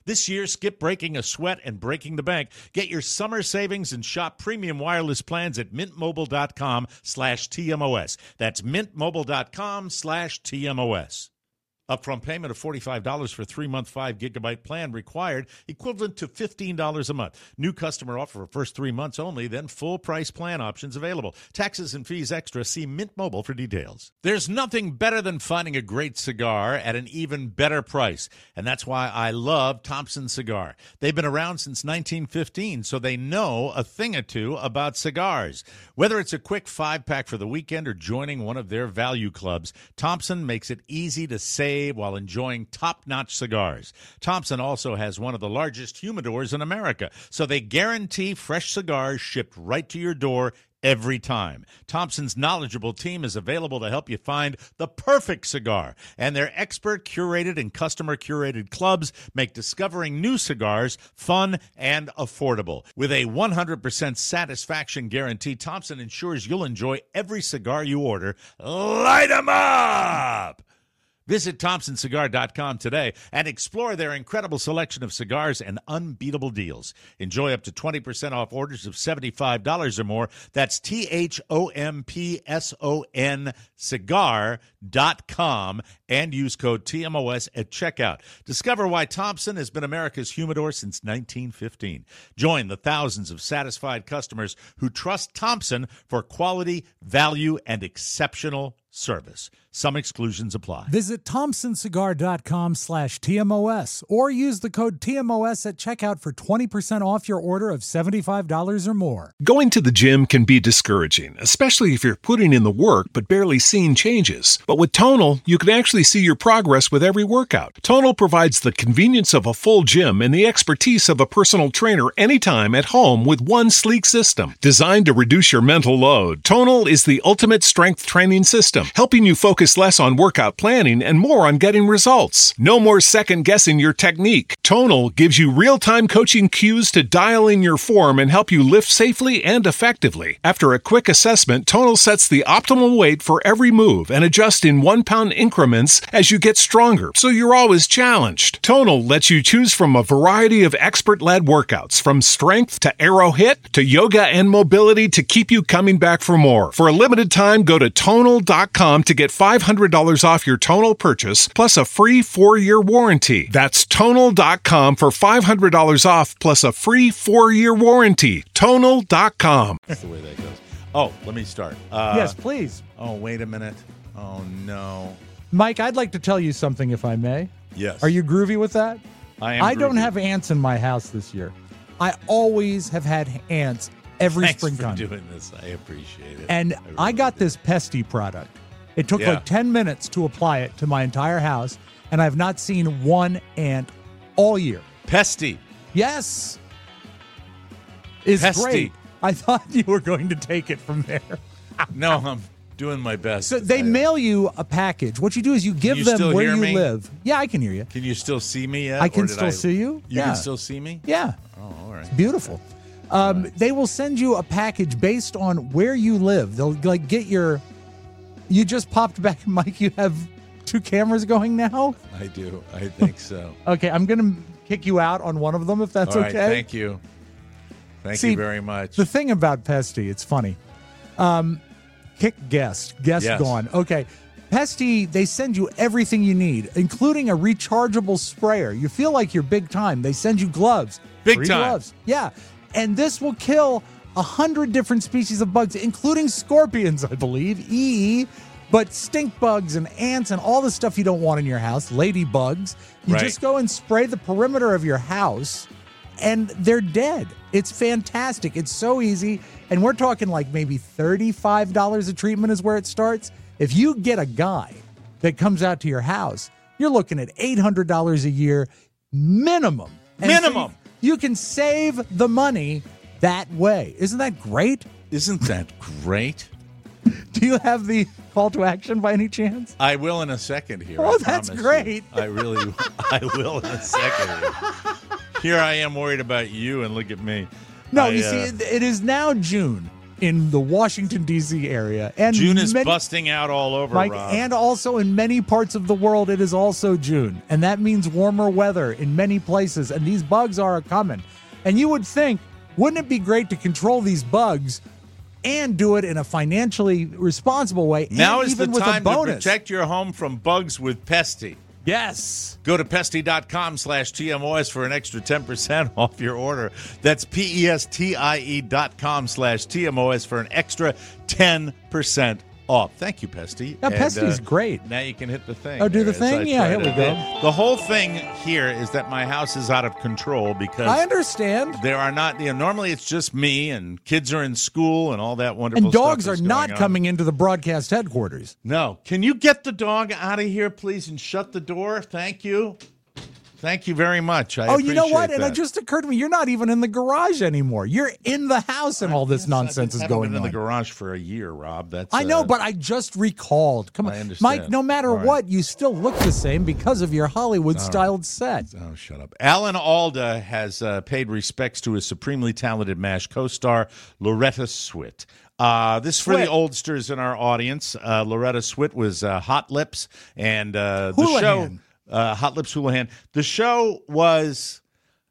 This year, skip breaking a sweat and breaking the bank. Get your summer savings and shop premium wireless plans at mintmobile.com slash TMOS. That's mintmobile.com slash TMOS. Upfront payment of forty-five dollars for three-month, five gigabyte plan required, equivalent to fifteen dollars a month. New customer offer for first three months only, then full-price plan options available. Taxes and fees extra. See Mint Mobile for details. There's nothing better than finding a great cigar at an even better price, and that's why I love Thompson Cigar. They've been around since nineteen fifteen, so they know a thing or two about cigars. Whether it's a quick five-pack for the weekend or joining one of their value clubs, Thompson makes it easy to save while enjoying top-notch cigars. Thompson also has one of the largest humidors in America, so they guarantee fresh cigars shipped right to your door every time. Thompson's knowledgeable team is available to help you find the perfect cigar, and their expert curated and customer curated clubs make discovering new cigars fun and affordable. With a one hundred percent satisfaction guarantee, Thompson ensures you'll enjoy every cigar you order. Light 'em up! Visit Thompson Cigar dot com today and explore their incredible selection of cigars and unbeatable deals. Enjoy up to twenty percent off orders of seventy-five dollars or more. That's T H O M P S O N cigar dot com and use code T M O S at checkout. Discover why Thompson has been America's humidor since nineteen fifteen. Join the thousands of satisfied customers who trust Thompson for quality, value, and exceptional service. Some exclusions apply. Visit Thompson Cigar dot com slash T M O S or use the code T M O S at checkout for twenty percent off your order of seventy-five dollars or more. Going to the gym can be discouraging, especially if you're putting in the work but barely seeing changes. But with Tonal, you can actually see your progress with every workout. Tonal provides the convenience of a full gym and the expertise of a personal trainer anytime at home with one sleek system. Designed to reduce your mental load, Tonal is the ultimate strength training system, helping you focus less on workout planning and more on getting results. No more second-guessing your technique. Tonal gives you real-time coaching cues to dial in your form and help you lift safely and effectively. After a quick assessment, Tonal sets the optimal weight for every move and adjusts in one-pound increments as you get stronger, so you're always challenged. Tonal lets you choose from a variety of expert-led workouts, from strength to aero hit to yoga and mobility, to keep you coming back for more. For a limited time, go to Tonal dot com to get five hundred dollars off your Tonal purchase, plus a free four-year warranty. That's Tonal dot com for five hundred dollars off, plus a free four-year warranty. Tonal dot com. That's the way that goes. Oh, let me start. Uh, yes, please. Oh, wait a minute. Oh, no. Mike, I'd like to tell you something, if I may. Yes. Are you groovy with that? I am I don't groovy. have ants in my house this year. I always have had ants every Thanks springtime. for doing this. I appreciate it. And I, really I got do. this Pesty product. It took Yeah. like ten minutes to apply it to my entire house, and I've not seen one ant all year. Pesty. Yes. It's Pesty. great. I thought you were going to take it from there. No, I'm doing my best. So they I- mail you a package. What you do is you give you them still where hear you me? live. Yeah, I can hear you. Can you still see me yet? I or can did still see you. You Yeah. can still see me? Yeah. Oh, all right. Beautiful. Um, They will send you a package based on where you live. They'll like get your. You just popped back, Mike. You have two cameras going now. I do. I think so. Okay, I'm gonna kick you out on one of them if that's All right. okay. Thank you. Thank See, you very much. The thing about Pesty, it's funny. Um, kick guest, guest Yes. gone. Okay, Pesty, they send you everything you need, including a rechargeable sprayer. You feel like you're big time. They send you gloves, Big free time. gloves. Yeah, and this will kill a hundred different species of bugs, including scorpions, I believe. E. But stink bugs and ants and all the stuff you don't want in your house, ladybugs. You Right. just go and spray the perimeter of your house, and they're dead. It's fantastic. It's so easy. And we're talking like maybe thirty-five dollars a treatment is where it starts. If you get a guy that comes out to your house, you're looking at eight hundred dollars a year minimum. And so Minimum. you can save the money that way. Isn't that great? Isn't that great? Do you have the call to action by any chance? I will in a second here. Oh, I that's promise great. you. I really, I will in a second. Here. Here I am worried about you, and look at me. No, I, you uh, see, it, it is now June. in the Washington, D C area. And June is many, busting out all over, Mike, Rob. and also in many parts of the world, it is also June. And that means warmer weather in many places. And these bugs are coming. And you would think, wouldn't it be great to control these bugs and do it in a financially responsible way? Now and is the even with time a bonus. to protect your home from bugs with Pesty. Yes. Go to pesty.com slash TMOS for an extra ten percent off your order. That's P-E-S-T-I-E dot com slash TMOS for an extra ten percent off. Thank you, Pesty. Yeah, And, Pesty's uh, great. Now you can hit the thing. Oh, do the as thing? I Yeah, try here to- we go. The, the whole thing here is that my house is out of control because I understand. there are not, you know, normally it's just me and kids are in school and all that wonderful And dogs stuff are is not going on. coming into the broadcast headquarters. No. Can you get the dog out of here, please, and shut the door? Thank you. Thank you very much. I Oh, you know what? appreciate And that. it just occurred to me, you're not even in the garage anymore. You're in the house and all this Yes, nonsense I is haven't going been in on. the garage for a year, Rob. That's I know, uh, but I just recalled. Come on. I understand. Mike, no matter All right. what, you still look the same because of your Hollywood-styled set. Oh, shut up. Alan Alda has uh, paid respects to his supremely talented MASH co-star, Loretta Swit. Uh, this is for Swit. the oldsters in our audience. Uh, Loretta Swit was uh, Hot Lips, and uh, the Houlihan. show, uh, Hot Lips Houlihan. The show was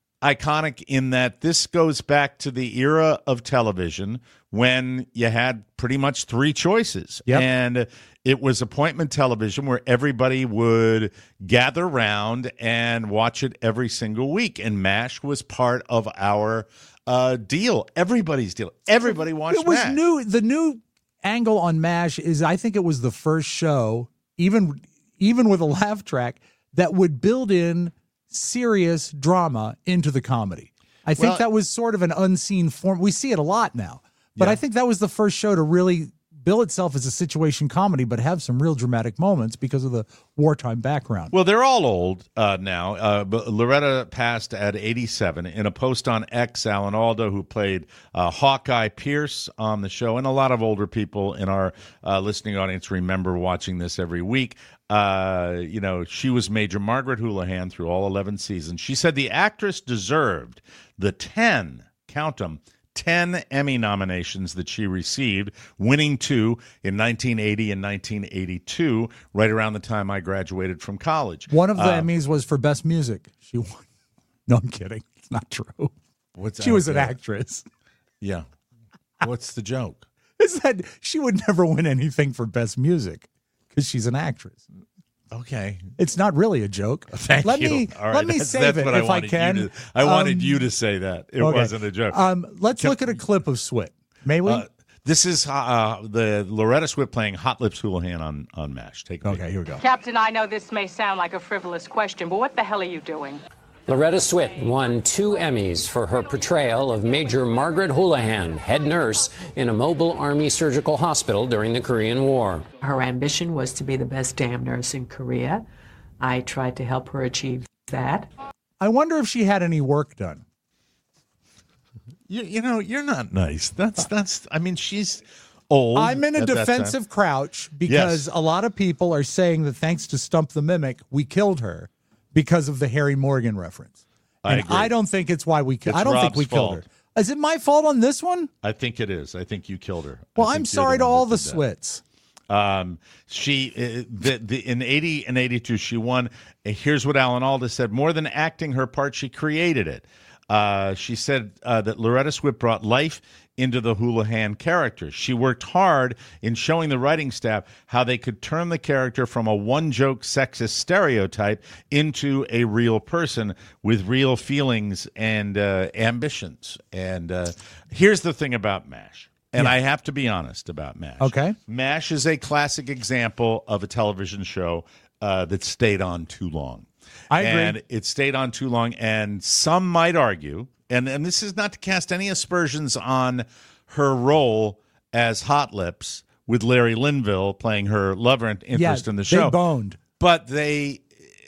iconic in that this goes back to the era of television when you had pretty much three choices. Yep. And it was appointment television where everybody would gather around and watch it every single week. And MASH was part of our uh, deal, everybody's deal. Everybody watched It was MASH. new. The new angle on MASH is I think it was the first show, even even with a laugh track, that would build in serious drama into the comedy. I think Well- that was sort of an unseen form. We see it a lot now. But Yeah. I think that was the first show to really bill itself as a situation comedy, but have some real dramatic moments because of the wartime background. Well, they're all old uh, now. Uh, but Loretta passed at eighty-seven. In a post on X, Alan Alda, who played uh, Hawkeye Pierce on the show, and a lot of older people in our uh, listening audience remember watching this every week. Uh, you know, she was Major Margaret Houlihan through all eleven seasons. She said the actress deserved the ten, count them, ten Emmy nominations that she received, winning two in nineteen eighty and nineteen eighty-two, right around the time I graduated from college. One of the Um, Emmys was for Best Music. She won. No, I'm kidding. It's not true. What's She was an okay. actress. Yeah. What's the joke? Is that she would never win anything for Best Music because she's an actress. Okay. It's not really a joke. Thank let you. me All right, let me that's, save that's it what I if I wanted can. You to, I wanted Um, you to say that. It okay. wasn't a joke. Um, let's Can- look at a clip of Swit. May we? Uh, this is uh, the Loretta Swit playing Hot Lips Houlihan on, on MASH. Take a okay, peek. here we go. Captain, I know this may sound like a frivolous question, but what the hell are you doing? Loretta Swit won two Emmys for her portrayal of Major Margaret Houlihan, head nurse in a mobile Army surgical hospital during the Korean War. Her ambition was to be the best damn nurse in Korea. I tried to help her achieve that. I wonder if she had any work done. You, you know, you're not nice. That's, that's, I mean, she's old. I'm in a at that time. defensive crouch because Yes. a lot of people are saying that thanks to Stump the Mimic, we killed her because of the Harry Morgan reference. I And agree. I don't think it's why we killed. It's I don't think Rob's we killed fault. her. Is it my fault on this one? I think it is. I think you killed her. I Well, think I'm you're sorry to one all that the did that. Swits. Um, she uh, the, the in eighty and eighty-two she won. Uh, Here's what Alan Alda said: more than acting her part, she created it. Uh, she said uh, that Loretta Swit brought life into the Houlihan character. She worked hard in showing the writing staff how they could turn the character from a one-joke sexist stereotype into a real person with real feelings and uh, ambitions. And uh, here's the thing about MASH. And Yeah. I have to be honest about MASH. Okay. MASH is a classic example of a television show uh, that stayed on too long. I agree. And it stayed on too long. And some might argue, and, and this is not to cast any aspersions on her role as Hot Lips with Larry Linville playing her lover and interest yeah, in the show. They boned. But they,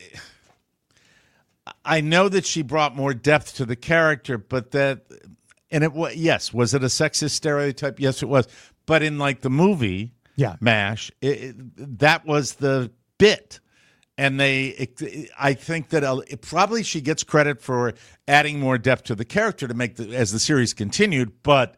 I know that she brought more depth to the character, but that, and it was, yes, was it a sexist stereotype? Yes, it was. But in like the movie, Yeah. MASH, it, it, that was the bit. And they, it, I think that uh, it, probably she gets credit for adding more depth to the character to make the, as the series continued, but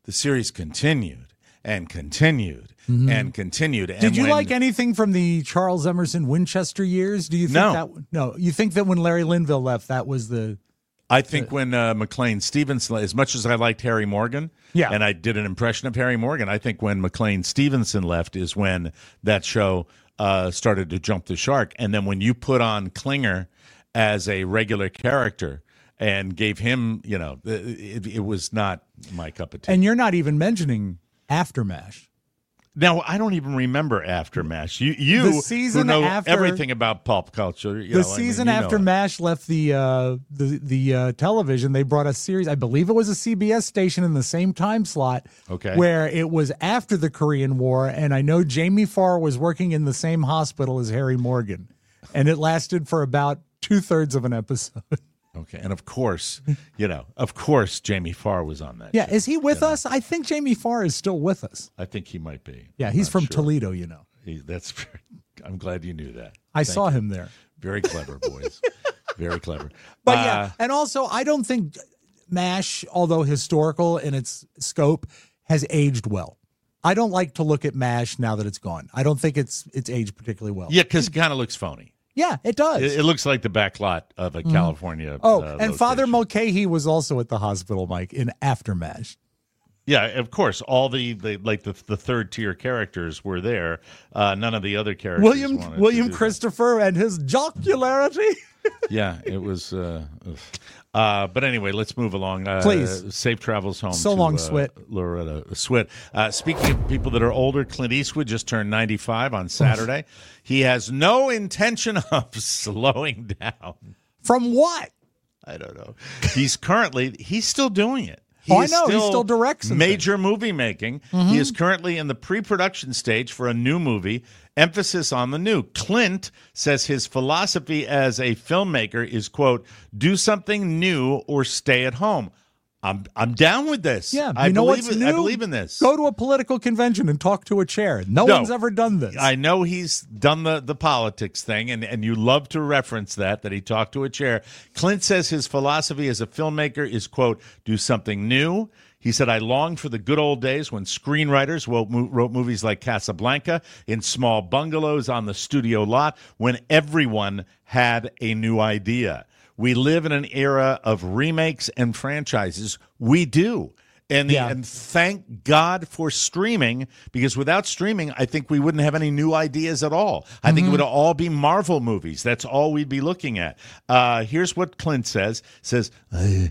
the series continued and continued Mhm. and continued. And Did you when- like anything from the Charles Emerson Winchester years? Do you think No. that no, you think that when Larry Linville left that was the I think when uh, McLean Stevenson, as much as I liked Harry Morgan, Yeah. and I did an impression of Harry Morgan, I think when McLean Stevenson left is when that show uh, started to jump the shark. And then when you put on Klinger as a regular character and gave him, you know, it, it was not my cup of tea. And you're not even mentioning Aftermash. Now, I don't even remember Aftermash. You, you The season who know after- everything about pulp culture. You The know, I mean, season you know after it. MASH left the uh, the the uh, television, they brought a series. I believe it was a C B S station in the same time slot. Okay. Where it was after the Korean War, and I know Jamie Farr was working in the same hospital as Harry Morgan, and it lasted for about two thirds of an episode. Okay, and of course, you know, of course, Jamie Farr was on that. Yeah, is he with us? I think Jamie Farr is still with us. I think he might be. Yeah, I'm he's not from sure. Toledo, you know. He, that's. Very, I'm glad you knew that. I Thank saw you. him there. Very clever, boys. Very clever. But Uh, yeah, and also I don't think MASH, although historical in its scope, has aged well. I don't like to look at MASH now that it's gone. I don't think it's it's aged particularly well. yeah, because it kind of looks phony. Yeah, it does. It, it looks like the back lot of a Mhm. California. Oh, uh, and Father Mulcahy was also at the hospital, Mike, in After MASH. Yeah, of course. All the, the like the the third tier characters were there. Uh, none of the other characters. William wanted to William do that. Christopher and his jocularity. Yeah, it was. Uh, ugh. uh, but anyway, let's move along. Uh, Please. Safe travels home. So to, long, uh, Swit. Loretta Swit. Uh, speaking of people that are older, Clint Eastwood just turned ninety-five on Saturday. He has no intention of slowing down. From what? I don't know. He's currently, he's still doing it. Oh, I is know. He still directs some major movie making. Mhm. He is currently in the pre-production stage for a new movie. Emphasis on the new. Clint says his philosophy as a filmmaker is, quote, do something new or stay at home. I'm I'm down with this. Yeah, I you know believe what's it- new? I believe in this. Go to a political convention and talk to a chair. No, No. one's ever done this. I know he's done the, the politics thing, and, and you love to reference that, that he talked to a chair. Clint says his philosophy as a filmmaker is, quote, do something new. He said, I long for the good old days when screenwriters wrote, mo- wrote movies like Casablanca in small bungalows on the studio lot when everyone had a new idea. We live in an era of remakes and franchises. We do. And, the, Yeah. and thank God for streaming, because without streaming, I think we wouldn't have any new ideas at all. I think it Mhm. would all be Marvel movies. That's all we'd be looking at. Uh, here's what Clint says. Says, I,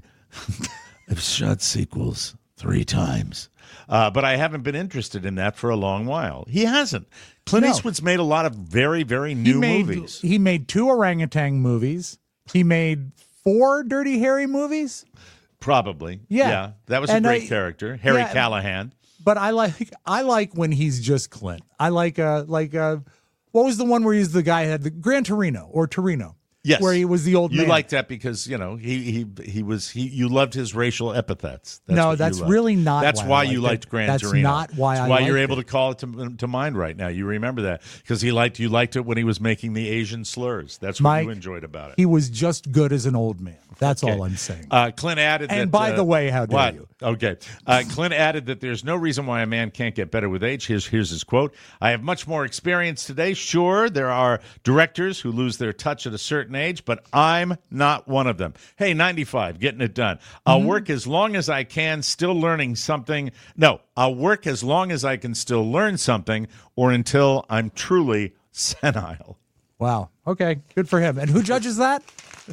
I've shot sequels three times, uh, but I haven't been interested in that for a long while. He hasn't. Clint No. Eastwood's made a lot of very, very he new made, movies. He made two orangutan movies. He made four Dirty Harry movies. Probably. Yeah. That was a And great I- character. Harry yeah, Callahan. But I like I like when he's just Clint. I like uh like uh what was the one where he's the guy who had the Gran Torino or Torino? Yes, Where he was the old You man. liked that because you know he he he was he. You loved his racial epithets. That's No, what you that's loved. really not That's why I why you liked it. liked Gran That's Torino. not why That's I why you're liked able it. to call it to, to mind right now. You remember that because he liked you liked it when he was making the Asian slurs. That's what Mike, you enjoyed about it. He was just good as an old man. That's Okay. all I'm saying. Uh, Clint added And that, by uh, the way, how dare what? you? Okay. Uh, Clint added that there's no reason why a man can't get better with age. Here's, here's his quote. I have much more experience today. Sure, there are directors who lose their touch at a certain age, but I'm not one of them. Hey, ninety-five, getting it done. I'll Mm-hmm. work as long as I can, still learning something. No, I'll work as long as I can still learn something or until I'm truly senile. Wow. Okay. Good for him. And who judges that?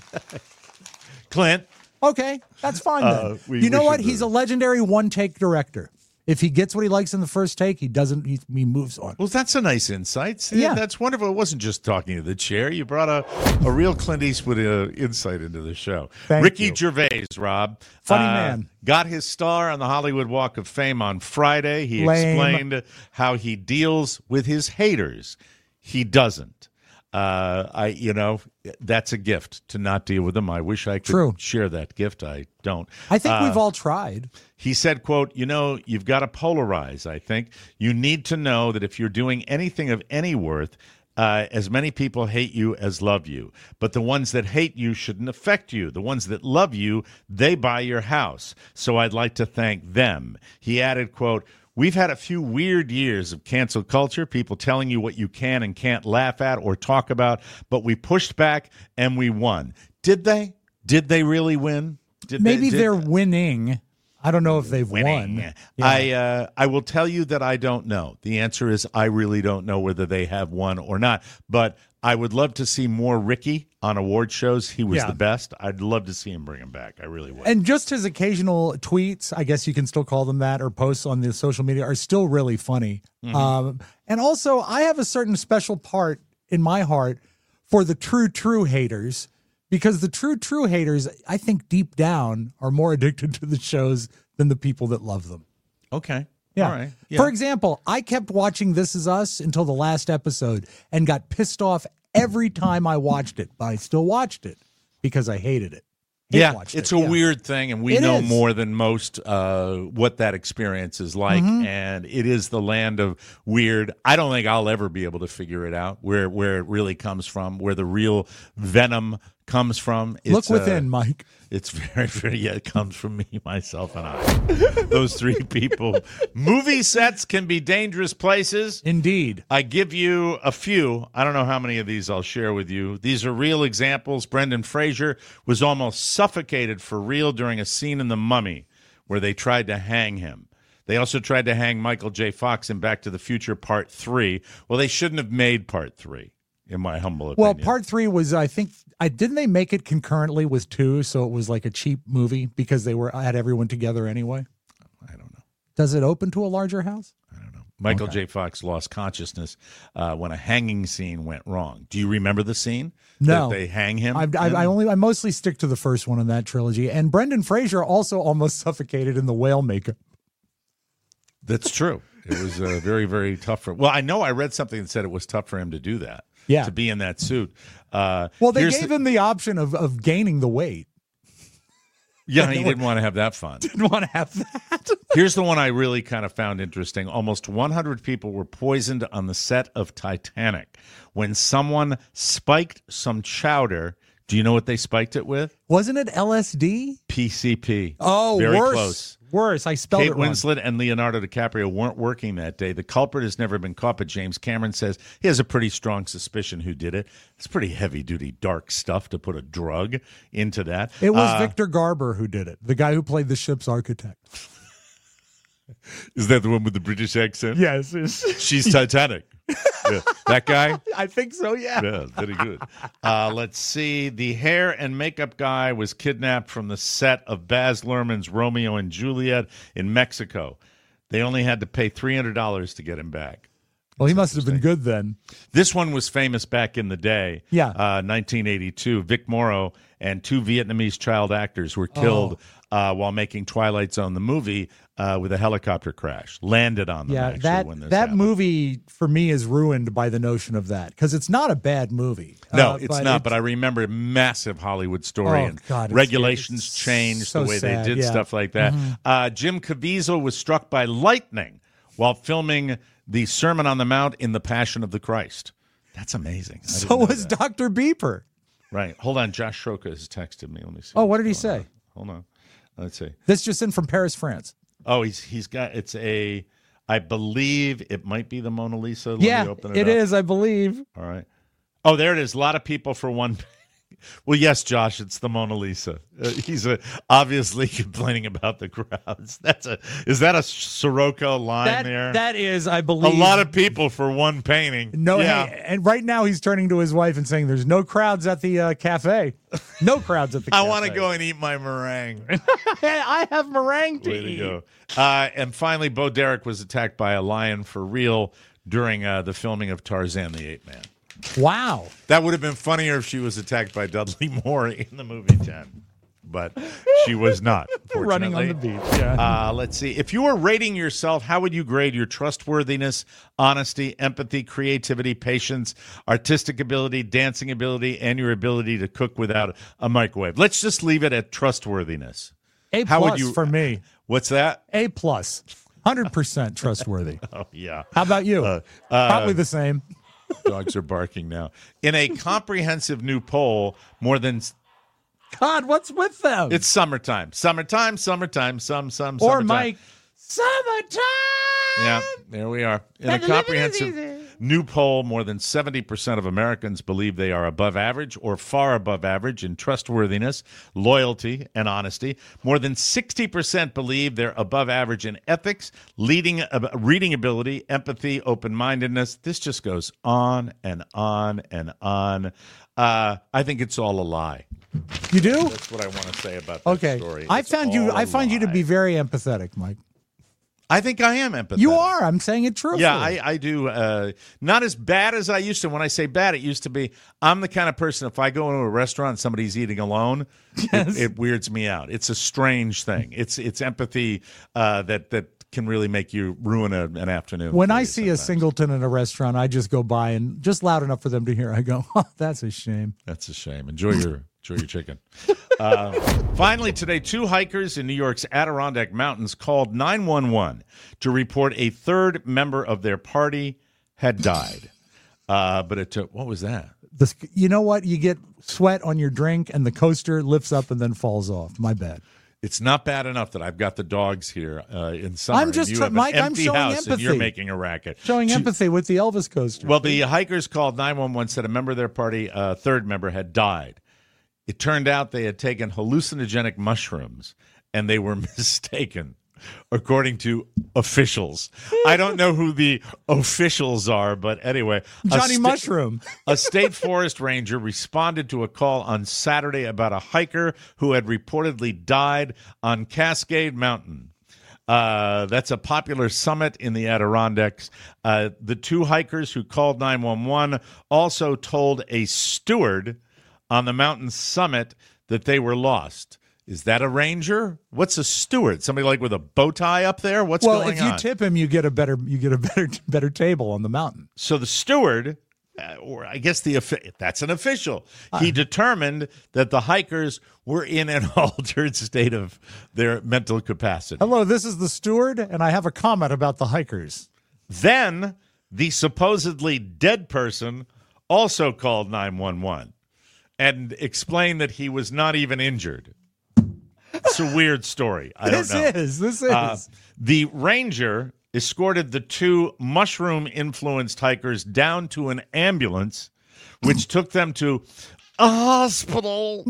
Clint. Okay. That's fine then. Uh, we- you know we what? should, He's a legendary one take director. If he gets what he likes in the first take, he doesn't, he, he moves on. Well, that's a nice insight. See, Yeah. That's wonderful. It wasn't just talking to the chair. You brought a, a real Clint Eastwood uh, insight into the show. Thank Ricky you. Gervais, Rob. Funny uh, man. Got his star on the Hollywood Walk of Fame on Friday. He Lame. explained how he deals with his haters. He doesn't. Uh, I, you know, that's a gift to not deal with them. I wish I could True. share that gift. I don't. I think Uh, we've all tried. He said, quote, you know, you've got to polarize, I think. You need to know that if you're doing anything of any worth, uh, as many people hate you as love you. But the ones that hate you shouldn't affect you. The ones that love you, they buy your house. So I'd like to thank them. He added, quote, we've had a few weird years of cancel culture, people telling you what you can and can't laugh at or talk about, but we pushed back and we won. Did they? Did they really win? Did Maybe they, did, they're winning. I don't know if they've winning. won. Yeah. I uh, I will tell you that I don't know. The answer is I really don't know whether they have won or not. But I would love to see more Ricky on award shows. He was Yeah. the best. I'd love to see him bring him back. I really would. And just his occasional tweets, I guess you can still call them that, or posts on the social media are still really funny. Mhm. Um, and also, I have a certain special part in my heart for the true, true haters, because the true, true haters, I think deep down, are more addicted to the shows than the people that love them. Okay. Yeah. All right. Yeah. For example, I kept watching This Is Us until the last episode and got pissed off every time I watched it, but I still watched it because I hated it. Hate Yeah, watched it's it. a Yeah. weird thing, and we It know is. more than most uh, what that experience is like, Mhm. and it is the land of weird. I don't think I'll ever be able to figure it out, where, where it really comes from, where the real venom comes from. It's, Look within, uh, Mike. It's very, very, yeah, it comes from me, myself, and I. Those three people. Movie sets can be dangerous places. Indeed. I give you a few. I don't know how many of these I'll share with you. These are real examples. Brendan Fraser was almost suffocated for real during a scene in The Mummy where they tried to hang him. They also tried to hang Michael J. Fox in Back to the Future Part three. Well, they shouldn't have made Part three, in my humble opinion. Well, part three was, I think, I didn't they make it concurrently with two, so it was like a cheap movie because they were had everyone together anyway. I don't know. Does it open to a larger house? Michael Okay. J. Fox lost consciousness uh, when a hanging scene went wrong. Do you remember the scene? No, That they hang him? I, I, in? I only I mostly stick to the first one in that trilogy. And Brendan Fraser also almost suffocated in the whale makeup. That's true. It was uh, very, very tough for him. Well, I know I read something that said it was tough for him to do that. Yeah. To be in that suit. Uh, Well, they here's gave the- him the option of of gaining the weight. Yeah, he didn't want to have that fun. Didn't want to have that. Here's the one I really kind of found interesting. Almost one hundred people were poisoned on the set of Titanic when someone spiked some chowder. Do you know what they spiked it with? Wasn't it L S D? P C P. Oh, Very worse. close. Worse. I spelled Kate it wrong. Winslet and Leonardo DiCaprio weren't working that day. The culprit has never been caught, but James Cameron says he has a pretty strong suspicion who did it. It's pretty heavy-duty, dark stuff to put a drug into that. It was Uh, Victor Garber who did it, the guy who played the ship's architect. Is that the one with the British accent? Yes. it's- She's Titanic. Yeah. That guy? I think so, yeah. Yeah, very good. Uh, let's see. The hair and makeup guy was kidnapped from the set of Baz Luhrmann's Romeo and Juliet in Mexico. They only had to pay three hundred dollars to get him back. Well, he must have been good then. This one was famous back in the day. Yeah. Uh, nineteen eighty-two. Vic Morrow and two Vietnamese child actors were killed Oh. uh, while making Twilight Zone, the movie, uh, with a helicopter crash. Landed on them, Yeah, actually, that when this that happened. movie for me is ruined by the notion of that because it's not a bad movie. No, Uh, it's not. But I remember a massive Hollywood story, Oh, and God, it's- regulations it's changed so the way sad, they did yeah. stuff like that. Mhm. Uh, Jim Caviezel was struck by lightning while filming the Sermon on the Mount in The Passion of the Christ. That's amazing. I So didn't know was that. Doctor Beeper. Right. Hold on. Josh Schroka has texted me. Let me see. Oh, what what's did he going say? on. Hold on. Let's see. This just in from Paris, France. Oh, he's he's got it's a. I believe it might be the Mona Lisa. Let yeah, me open it it, up. is, I believe. All right. Oh, there it is. A lot of people for one. Well, yes, Josh, it's the Mona Lisa. Uh, he's uh, obviously complaining about the crowds. That's a. Is that a Soroka line That, there? that is, I a believe. lot of people for one painting. No, yeah. hey, and right now he's turning to his wife and saying, "There's no crowds at the uh, cafe. No crowds at the I cafe." want to go and eat my meringue. I have meringue to Way to eat. go. Uh, and finally, Bo Derek was attacked by a lion for real during uh, the filming of Tarzan the Ape Man. Wow. That would have been funnier if she was attacked by Dudley Moore in the movie ten. But she was not, Running on the fortunately. beach. Yeah. Uh, let's see. If you were rating yourself, how would you grade your trustworthiness, honesty, empathy, creativity, patience, artistic ability, dancing ability, and your ability to cook without a microwave? Let's just leave it at trustworthiness. A How would plus you- for me. What's that? A plus. one hundred percent trustworthy. Oh, yeah. How about you? Uh, uh, Probably the same. Dogs are barking now. In a comprehensive new poll, more than God, what's with them? it's summertime, summertime, summertime, some, some, or summertime. Mike, summertime. Yeah, there we are. In a comprehensive new poll, more than seventy percent of Americans believe they are above average or far above average in trustworthiness, loyalty, and honesty. More than sixty percent believe they're above average in ethics, leading, uh, reading ability, empathy, open-mindedness. This just goes on and on and on. Uh, I think it's all a lie. You do? That's what I want to say about that Okay. story. I It's found you. all I a find you to lie. be very empathetic, Mike. I think I am empathetic. You are. I'm saying it truthfully. Yeah, I, I do. Uh, not as bad as I used to. When I say bad, it used to be I'm the kind of person, if I go into a restaurant and somebody's eating alone, Yes. it, it weirds me out. It's a strange thing. It's it's empathy uh, that, that can really make you ruin a, an afternoon. When for I you see a sometimes. singleton in a restaurant, I just go by and just loud enough for them to hear. I go, oh, that's a shame. That's a shame. Enjoy your enjoy your chicken. Uh, finally, today, two hikers in New York's Adirondack Mountains called nine one one to report a third member of their party had died. Uh, but it took, what was that? The, you know what? You get sweat on your drink, and the coaster lifts up and then falls off. My bad. It's not bad enough that I've got the dogs here uh, in summer. I'm just and you try- have an Mike, I'm empty showing house and you're empathy. making a racket. Showing Two- empathy with the Elvis coaster. Well, the hikers called nine one one, said a member of their party, a third member, had died. It turned out they had taken hallucinogenic mushrooms, and they were mistaken, according to officials. I don't know who the officials are, but anyway. a Johnny sta- Mushroom. A state forest ranger responded to a call on Saturday about a hiker who had reportedly died on Cascade Mountain. Uh, that's a popular summit in the Adirondacks. Uh, the two hikers who called nine one one also told a steward on the mountain summit that they were lost. Is that a ranger? What's a steward? Somebody like with a bow tie up there? What's well, going if you on? tip him, you get a better you get a better better table on the mountain. So the steward, uh, or I guess the offi- that's an official, he determined that the hikers were in an altered state of their mental capacity. Hello, this is the steward, and I have a comment about the hikers. Then the supposedly dead person also called nine one one and explained that he was not even injured. It's a weird story. I This don't know. is this is Uh, the ranger escorted the two mushroom-influenced hikers down to an ambulance, which took them to a hospital.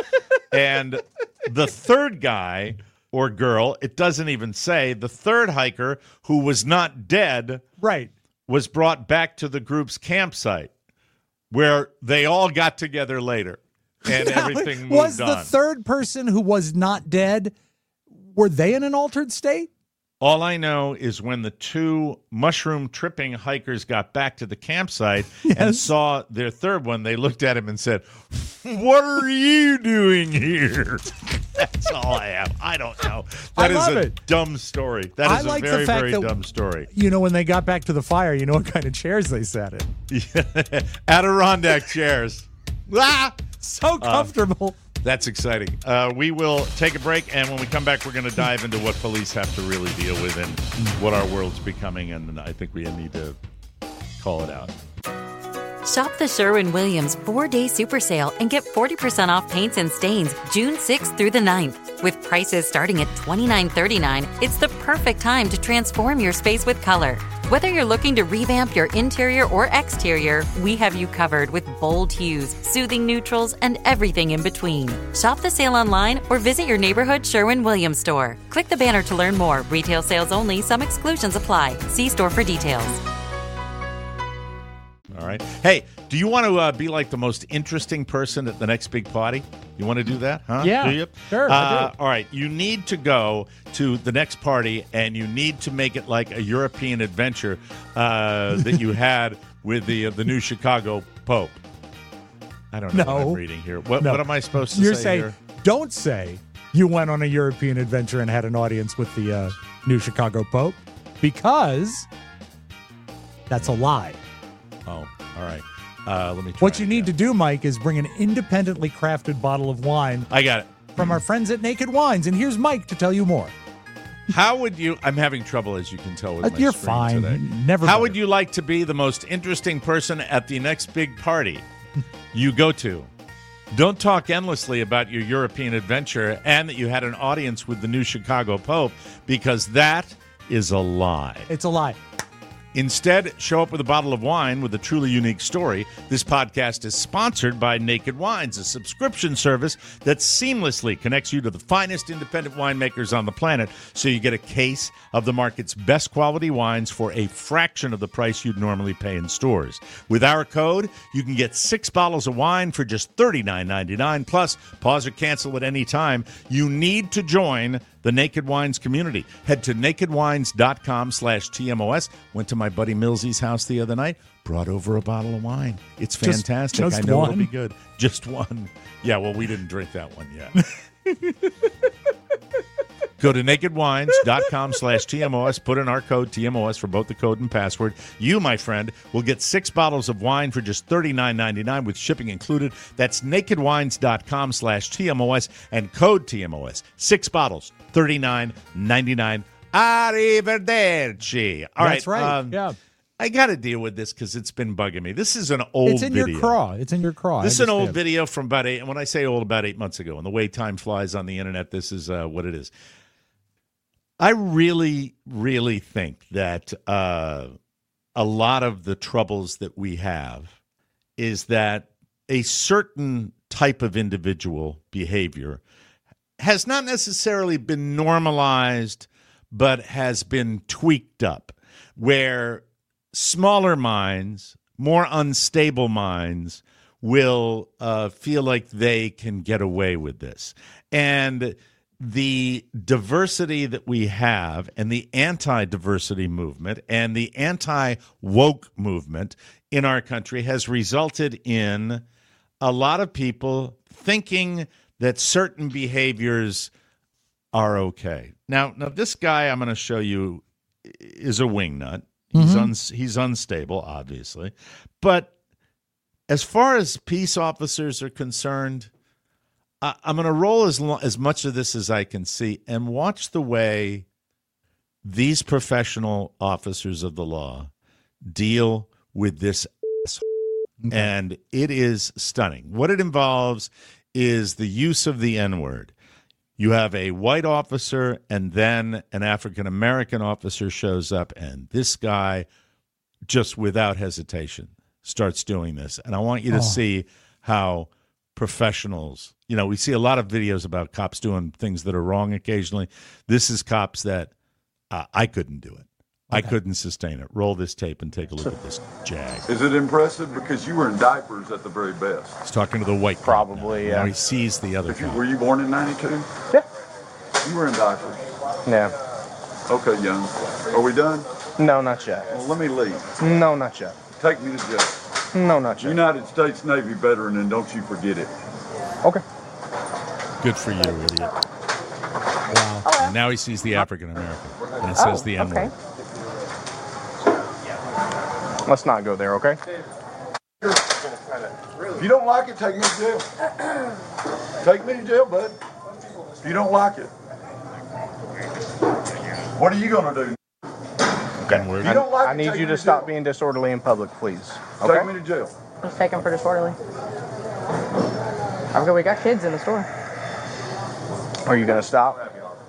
And the third guy or girl, it doesn't even say, the third hiker who was not dead, right, was brought back to the group's campsite, where they all got together later. And everything moved was on. the third person who was not dead, were they in an altered state? All I know is when the two mushroom tripping hikers got back to the campsite and Yes. saw their third one, they looked at him and said, "What are you doing here?" That's all I have. I don't know. That I is love a it. dumb story. That I is like a the very, fact very that- dumb story. You know, when they got back to the fire, you know what kind of chairs they sat in. Adirondack chairs. Ah! So comfortable. That's exciting. Uh, we will take a break, and when we come back, we're going to dive into what police have to really deal with and what our world's becoming, and I think we need to call it out. Shop the Sherwin-Williams four-day super sale and get forty percent off paints and stains June sixth through the ninth. With prices starting at twenty-nine thirty-nine, it's the perfect time to transform your space with color. Whether you're looking to revamp your interior or exterior, we have you covered with bold hues, soothing neutrals, and everything in between. Shop the sale online or visit your neighborhood Sherwin-Williams store. Click the banner to learn more. Retail sales only. Some exclusions apply. See store for details. All right. Hey, do you want to uh, be like the most interesting person at the next big party? You want to do that? Huh? Yeah, Do you? sure, Uh, I do. All right. You need to go to the next party, and you need to make it like a European adventure uh, that you had with the uh, the new Chicago Pope. I don't know what No. I'm reading here. What, No. what am I supposed to You're say saying, here? don't say you went on a European adventure and had an audience with the uh, new Chicago Pope, because that's a lie. Oh, all right. Uh, let me try What you need to do, Mike, is bring an independently crafted bottle of wine I got it. from our friends at Naked Wines. And here's Mike to tell you more. How would you? I'm having trouble, as you can tell, with Uh, my you're screen fine. today. Never How better. would you like to be the most interesting person at the next big party you go to? Don't talk endlessly about your European adventure and that you had an audience with the new Chicago Pope, because that is a lie. It's a lie. Instead, show up with a bottle of wine with a truly unique story. This podcast is sponsored by Naked Wines, a subscription service that seamlessly connects you to the finest independent winemakers on the planet, so you get a case of the market's best quality wines for a fraction of the price you'd normally pay in stores. With our code, you can get six bottles of wine for just thirty-nine ninety-nine. Plus, pause or cancel at any time. You need to join the Naked Wines community. Head to nakedwines.com slash TMOS. Went to my buddy Millsy's house the other night, brought over a bottle of wine. It's Just- fantastic. just I know one? it'll be good. Just one. Yeah, well, we didn't drink that one yet. Go to nakedwines.com slash TMOS. Put in our code T M O S for both the code and password. You, my friend, will get six bottles of wine for just thirty-nine ninety-nine with shipping included. That's nakedwines.com slash TMOS and code T M O S. Six bottles, thirty-nine ninety-nine. Arrivederci. All That's right. right. um, yeah. I got to deal with this because it's been bugging me. This is an old It's in video. your craw. It's in your craw. This is I an old understand. video from about eight, and when I say old, about eight months ago. And the way time flies on the internet, this is uh, what it is. I really, really think that uh, a lot of the troubles that we have is that a certain type of individual behavior has not necessarily been normalized, but has been tweaked up, where smaller minds, more unstable minds, will uh, feel like they can get away with this. And the diversity that we have and the anti-diversity movement and the anti-woke movement in our country has resulted in a lot of people thinking that certain behaviors are okay. Now, now this guy I'm going to show you is a wingnut. He's Mhm. uns- he's unstable, obviously. But as far as peace officers are concerned, I- I'm going to roll as lo- as much of this as I can see and watch the way these professional officers of the law deal with this ass. And it is stunning. What it involves is the use of the N-word. You have a white officer, and then an African-American officer shows up, and this guy, just without hesitation, starts doing this. And I want you to Oh. see how professionals, you know, we see a lot of videos about cops doing things that are wrong occasionally. This is cops that uh, I couldn't do it. I couldn't sustain it. Roll this tape and take a look at this jag. Is it impressive? Because you were in diapers at the very best. He's talking to the white cop Probably, now. yeah. Now he sees the other If you, cop. were you born in ninety-two? Yeah. You were in diapers. Yeah. Okay, young. Are we done? No, not yet. Well, let me leave. No, not yet. Take me to jail. No, not yet. United States Navy veteran, and don't you forget it. Okay. Good for you, idiot. Wow. And now he sees the African American, and it says Oh, the N-word. okay. Let's not go there, okay? If you don't like it, take me to jail. Take me to jail, bud. If you don't like it. What are you going to do? Okay. If you don't like I it, need take you me to stop being disorderly in public, please. Take Okay? me to jail. Just take him for disorderly. I'm good. We got kids in the store. Are you going to stop?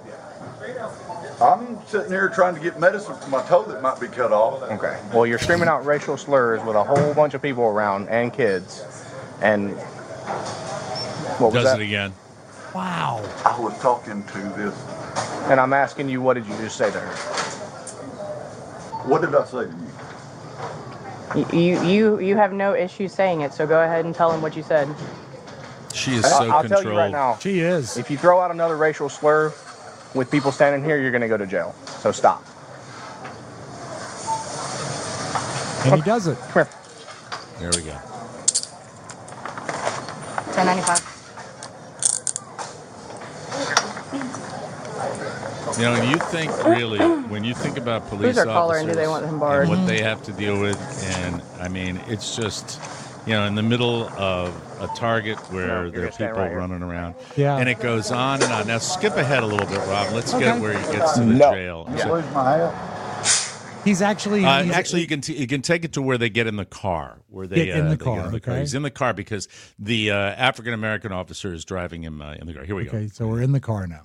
I'm sitting here trying to get medicine for my toe that might be cut off. Okay. Well, you're screaming out racial slurs with a whole bunch of people around and kids. And what was Does that? it again. Wow. I was talking to this. And I'm asking you, what did you just say to her? What did I say to you? You, you, you, you have no issue saying it, so go ahead and tell him what you said. She is I'll, so I'll controlled. tell you right now. She is. If you throw out another racial slur with people standing here, you're going to go to jail. So stop. And he does it. Come here. There we go. ten ninety-five. You know, when you think really, when you think about police Who's our caller officers and do they want him barred? and what they have to deal with, and I mean, it's just, you know, in the middle of a target where No, you're there are gonna stand people right here. running around. Yeah. And it goes on and on. Now, skip ahead a little bit, Rob. Let's Okay. get where he gets to the No. jail. Yeah. So- Where's my hat? He's actually Uh, he's- actually, you can t- you can take it to where they get in the car, where they Get in uh, the they car, Get in the car. okay. He's in the car because the uh, African American officer is driving him uh, in the car. Here we go. Okay, so we're in the car now.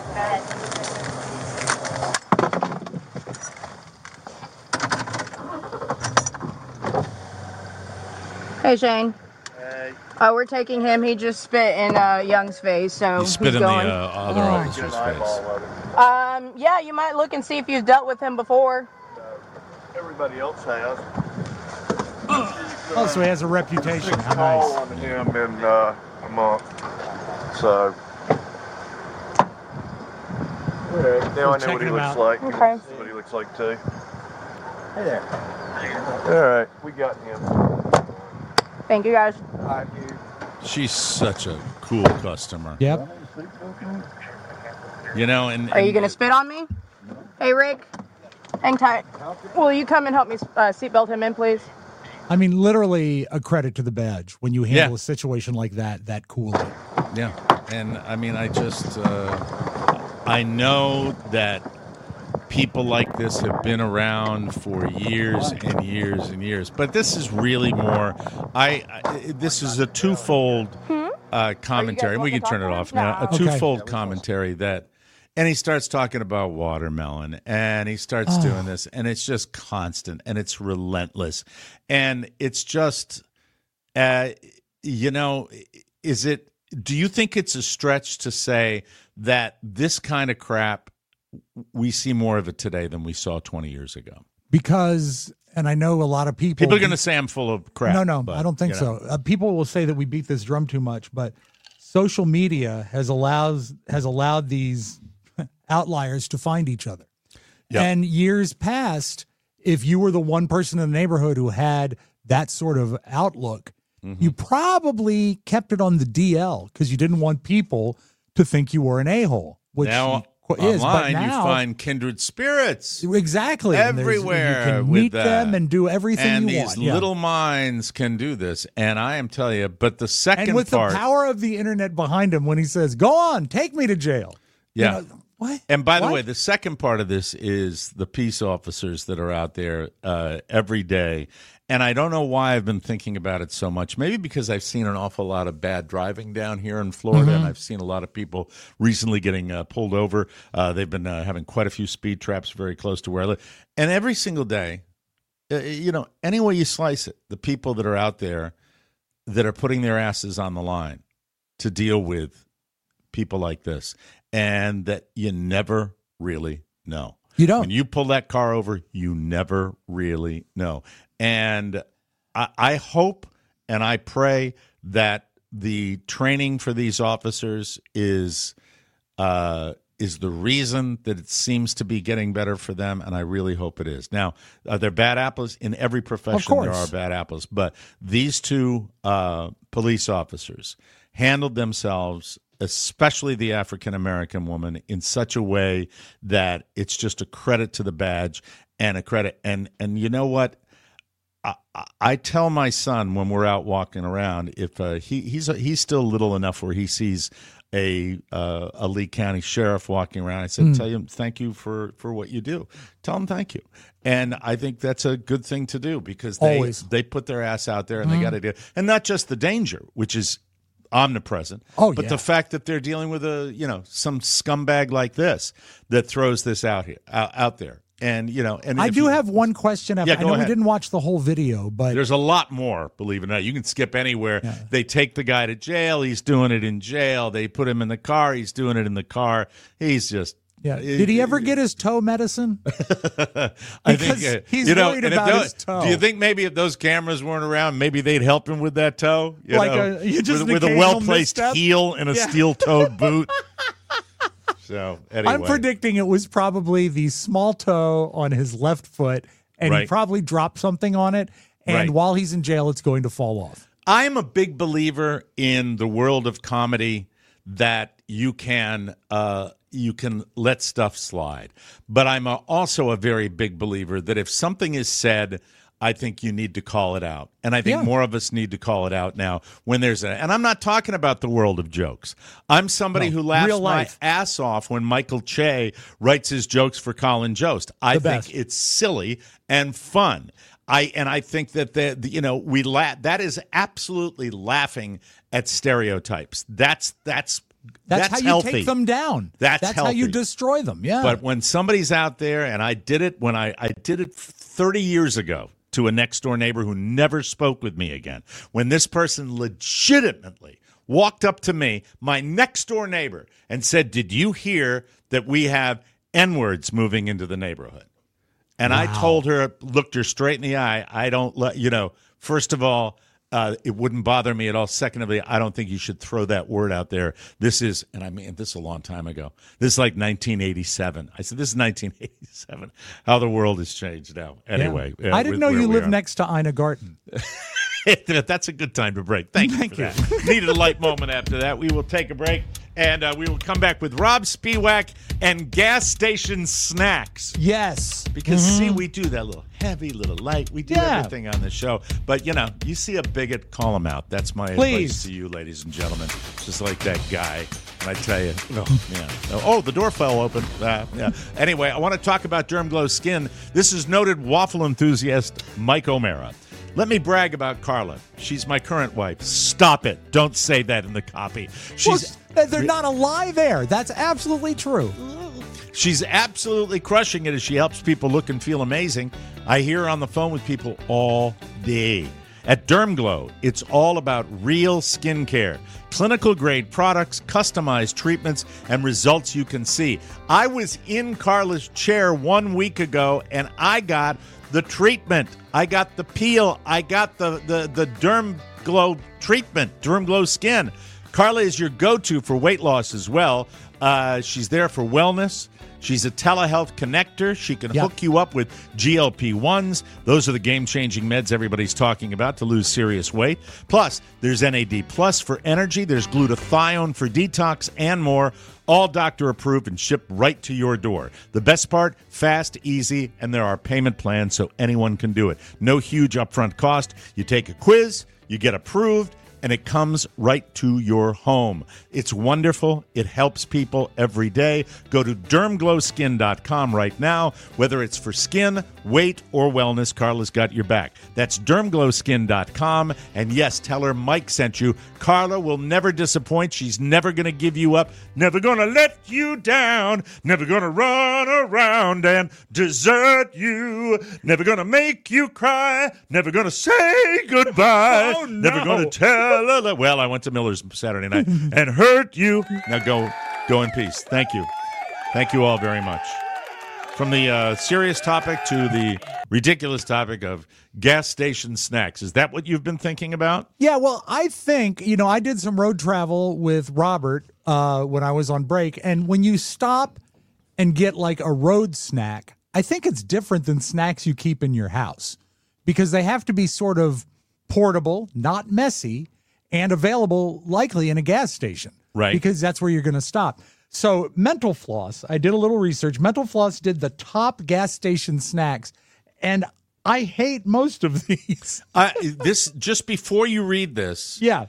Hey, Shane. Hey. Oh, we're taking him. He just spit in uh, Young's face, so He spit he's in the going. uh, other Oh. officer's face. Um, yeah, you might look and see if you've dealt with him before. Everybody else has. Oh, so he has a reputation. How Call nice. on him in uh, a month. So. Now I know what checking he him looks out. like. Okay. See what he looks like too. Hey there. All right, we got him. Thank you, guys. Thank you. She's such a cool customer. Yep. You know, and, Are you and- going to spit on me? Hey, Rick. Hang tight. Will you come and help me uh, seatbelt him in, please? I mean, literally a credit to the badge when you handle Yeah. a situation like that that coolly. Yeah, and I mean, I just uh, I know that people like this have been around for years and years and years, but this is really more. I, I this is a twofold uh, commentary, and we can turn it off now. A Okay. twofold commentary that. And he starts talking about watermelon, and he starts Oh. doing this, and it's just constant, and it's relentless, and it's just, uh, you know, is it? Do you think it's a stretch to say that this kind of crap we see more of it today than we saw twenty years ago? Because, and I know a lot of people. People are going to say I'm full of crap. No, no, but, I don't think you know. so. Uh, people will say that we beat this drum too much, but social media has allows has allowed these outliers to find each other. Yep. And years past, if you were the one person in the neighborhood who had that sort of outlook, Mm-hmm. you probably kept it on the D L because you didn't want people to think you were an a-hole, which Now you is. But online, now, you find kindred spirits exactly and there's- everywhere. You can with meet that. them and do everything and you these want. Yeah. little minds can do this, and I am telling you. But the second and with part, the power of the internet behind him, when he says, "Go on, take me to jail." yeah. You know, what? And by the What? way, the second part of this is the peace officers that are out there uh, every day. And I don't know why I've been thinking about it so much. Maybe because I've seen an awful lot of bad driving down here in Florida, Mm-hmm. and I've seen a lot of people recently getting uh, pulled over. Uh, they've been uh, having quite a few speed traps very close to where I live. And every single day, uh, you know, any way you slice it, the people that are out there that are putting their asses on the line to deal with people like this, and that you never really know. You don't. When you pull that car over, you never really know. And I, I hope and I pray that the training for these officers is uh, is the reason that it seems to be getting better for them, and I really hope it is. Now, are there bad apples? In every profession, there are bad apples. But these two uh, police officers handled themselves, especially the African-American woman, in such a way that it's just a credit to the badge and a credit. And and you know what? I, I tell my son when we're out walking around, if uh, he he's he's still little enough where he sees a uh, a Lee County sheriff walking around, I said, Mm. tell him thank you for, for what you do. Tell him thank you. And I think that's a good thing to do because they Always. they put their ass out there and Mm. they got to do, and not just the danger, which is omnipresent. Oh, but yeah. the fact that they're dealing with a you know some scumbag like this that throws this out here out, out there. And, you know, and I if do you- have one question. After, Yeah, I go know ahead. we didn't watch the whole video, but There's a lot more, believe it or not. You can skip anywhere. They take the guy to jail. He's doing it in jail. They put him in the car. He's doing it in the car. He's just. yeah. Did he ever get his toe medicine? I Because think, uh, he's you know, worried and if about those- his toe. Do you think maybe if those cameras weren't around, maybe they'd help him with that toe? You Like know, a- you just with, an with a occasional well-placed misstep? heel and a Yeah. steel-toed boot. So, anyway. I'm predicting it was probably the small toe on his left foot, and he Right. probably dropped something on it. And Right. while he's in jail, it's going to fall off. I'm a big believer in the world of comedy that you can uh, you can let stuff slide. But I'm a, also a very big believer that if something is said I think you need to call it out. And I think Yeah. more of us need to call it out now when there's a, and I'm not talking about the world of jokes. I'm somebody No, who laughs real my life. ass off when Michael Che writes his jokes for Colin Jost. I The think best. it's silly and fun. I and I think that the, the you know we la- that is absolutely laughing at stereotypes. That's that's That's, that's how you healthy. take them down. That's That's healthy. how you destroy them. Yeah. But when somebody's out there, and I did it when I, I did it thirty years ago to a next door neighbor who never spoke with me again. When this person legitimately walked up to me, my next door neighbor, and said, "Did you hear that we have N-words moving into the neighborhood?" And I told her, looked her straight in the eye, I don't let, you know, first of all, uh, it wouldn't bother me at all. Second of all, I don't think you should throw that word out there. This is, and I mean, this is a long time ago. This is like nineteen eighty-seven. I said, this is nineteen eighty-seven. How the world has changed now. Anyway. Yeah. uh, I didn't with know where you we lived are. next to Ina Garten. That's a good time to break. Thank you Thank for you. that. Needed a light moment after that. We will take a break, and uh, we will come back with Rob Spiewak and gas station snacks. Yes. Because, Mhm. see, we do that little heavy, little light. We do Yeah. everything on the show. But, you know, you see a bigot, call him out. That's my Please. advice to you, ladies and gentlemen. Just like that guy. And I tell you, oh, yeah. Oh, the door fell open. Uh, yeah. Anyway, I want to talk about Dermglow Skin. This is noted waffle enthusiast Mike O'Mara. Let me brag about Carla. She's my current wife. Stop it. Don't say that in the copy. She's Well, they're not a lie there. That's absolutely true. She's absolutely crushing it as she helps people look and feel amazing. I hear her on the phone with people all day. At Dermglow, it's all about real skincare, clinical grade products, customized treatments, and results you can see. I was in Carla's chair one week ago, and I got the treatment. I got the peel. I got the the the Dermglow treatment, Dermglow Skin. Carla is your go-to for weight loss as well. Uh, she's there for wellness. She's a telehealth connector. She can Yep. hook you up with G L P ones. Those are the game-changing meds everybody's talking about to lose serious weight. Plus, there's N A D Plus for energy. There's glutathione for detox and more. All doctor-approved and shipped right to your door. The best part, fast, easy, and there are payment plans so anyone can do it. No huge upfront cost. You take a quiz, you get approved, and it comes right to your home. It's wonderful. It helps people every day. Go to dermglow skin dot com right now. Whether it's for skin, weight, or wellness, Carla's got your back. That's dermglow skin dot com. And yes, tell her Mike sent you. Carla will never disappoint. She's never going to give you up. Never going to let you down. Never going to run around and desert you. Never going to make you cry. Never going to say goodbye. Oh, no. Never going to tell. Well, I went to Miller's Saturday night and hurt you. Now go, go in peace. Thank you, thank you all very much. From the uh, serious topic to the ridiculous topic of gas station snacks. Is that what you've been thinking about? Yeah, well, I think, you know, I did some road travel with Robert uh, when I was on break. And when you stop and get like a road snack, I think it's different than snacks you keep in your house because they have to be sort of portable, not messy, and available likely in a gas station. Right. Because that's where you're going to stop. So Mental Floss, I did a little research. Mental Floss did the top gas station snacks, and I hate most of these. Uh, this just before you read this, yeah.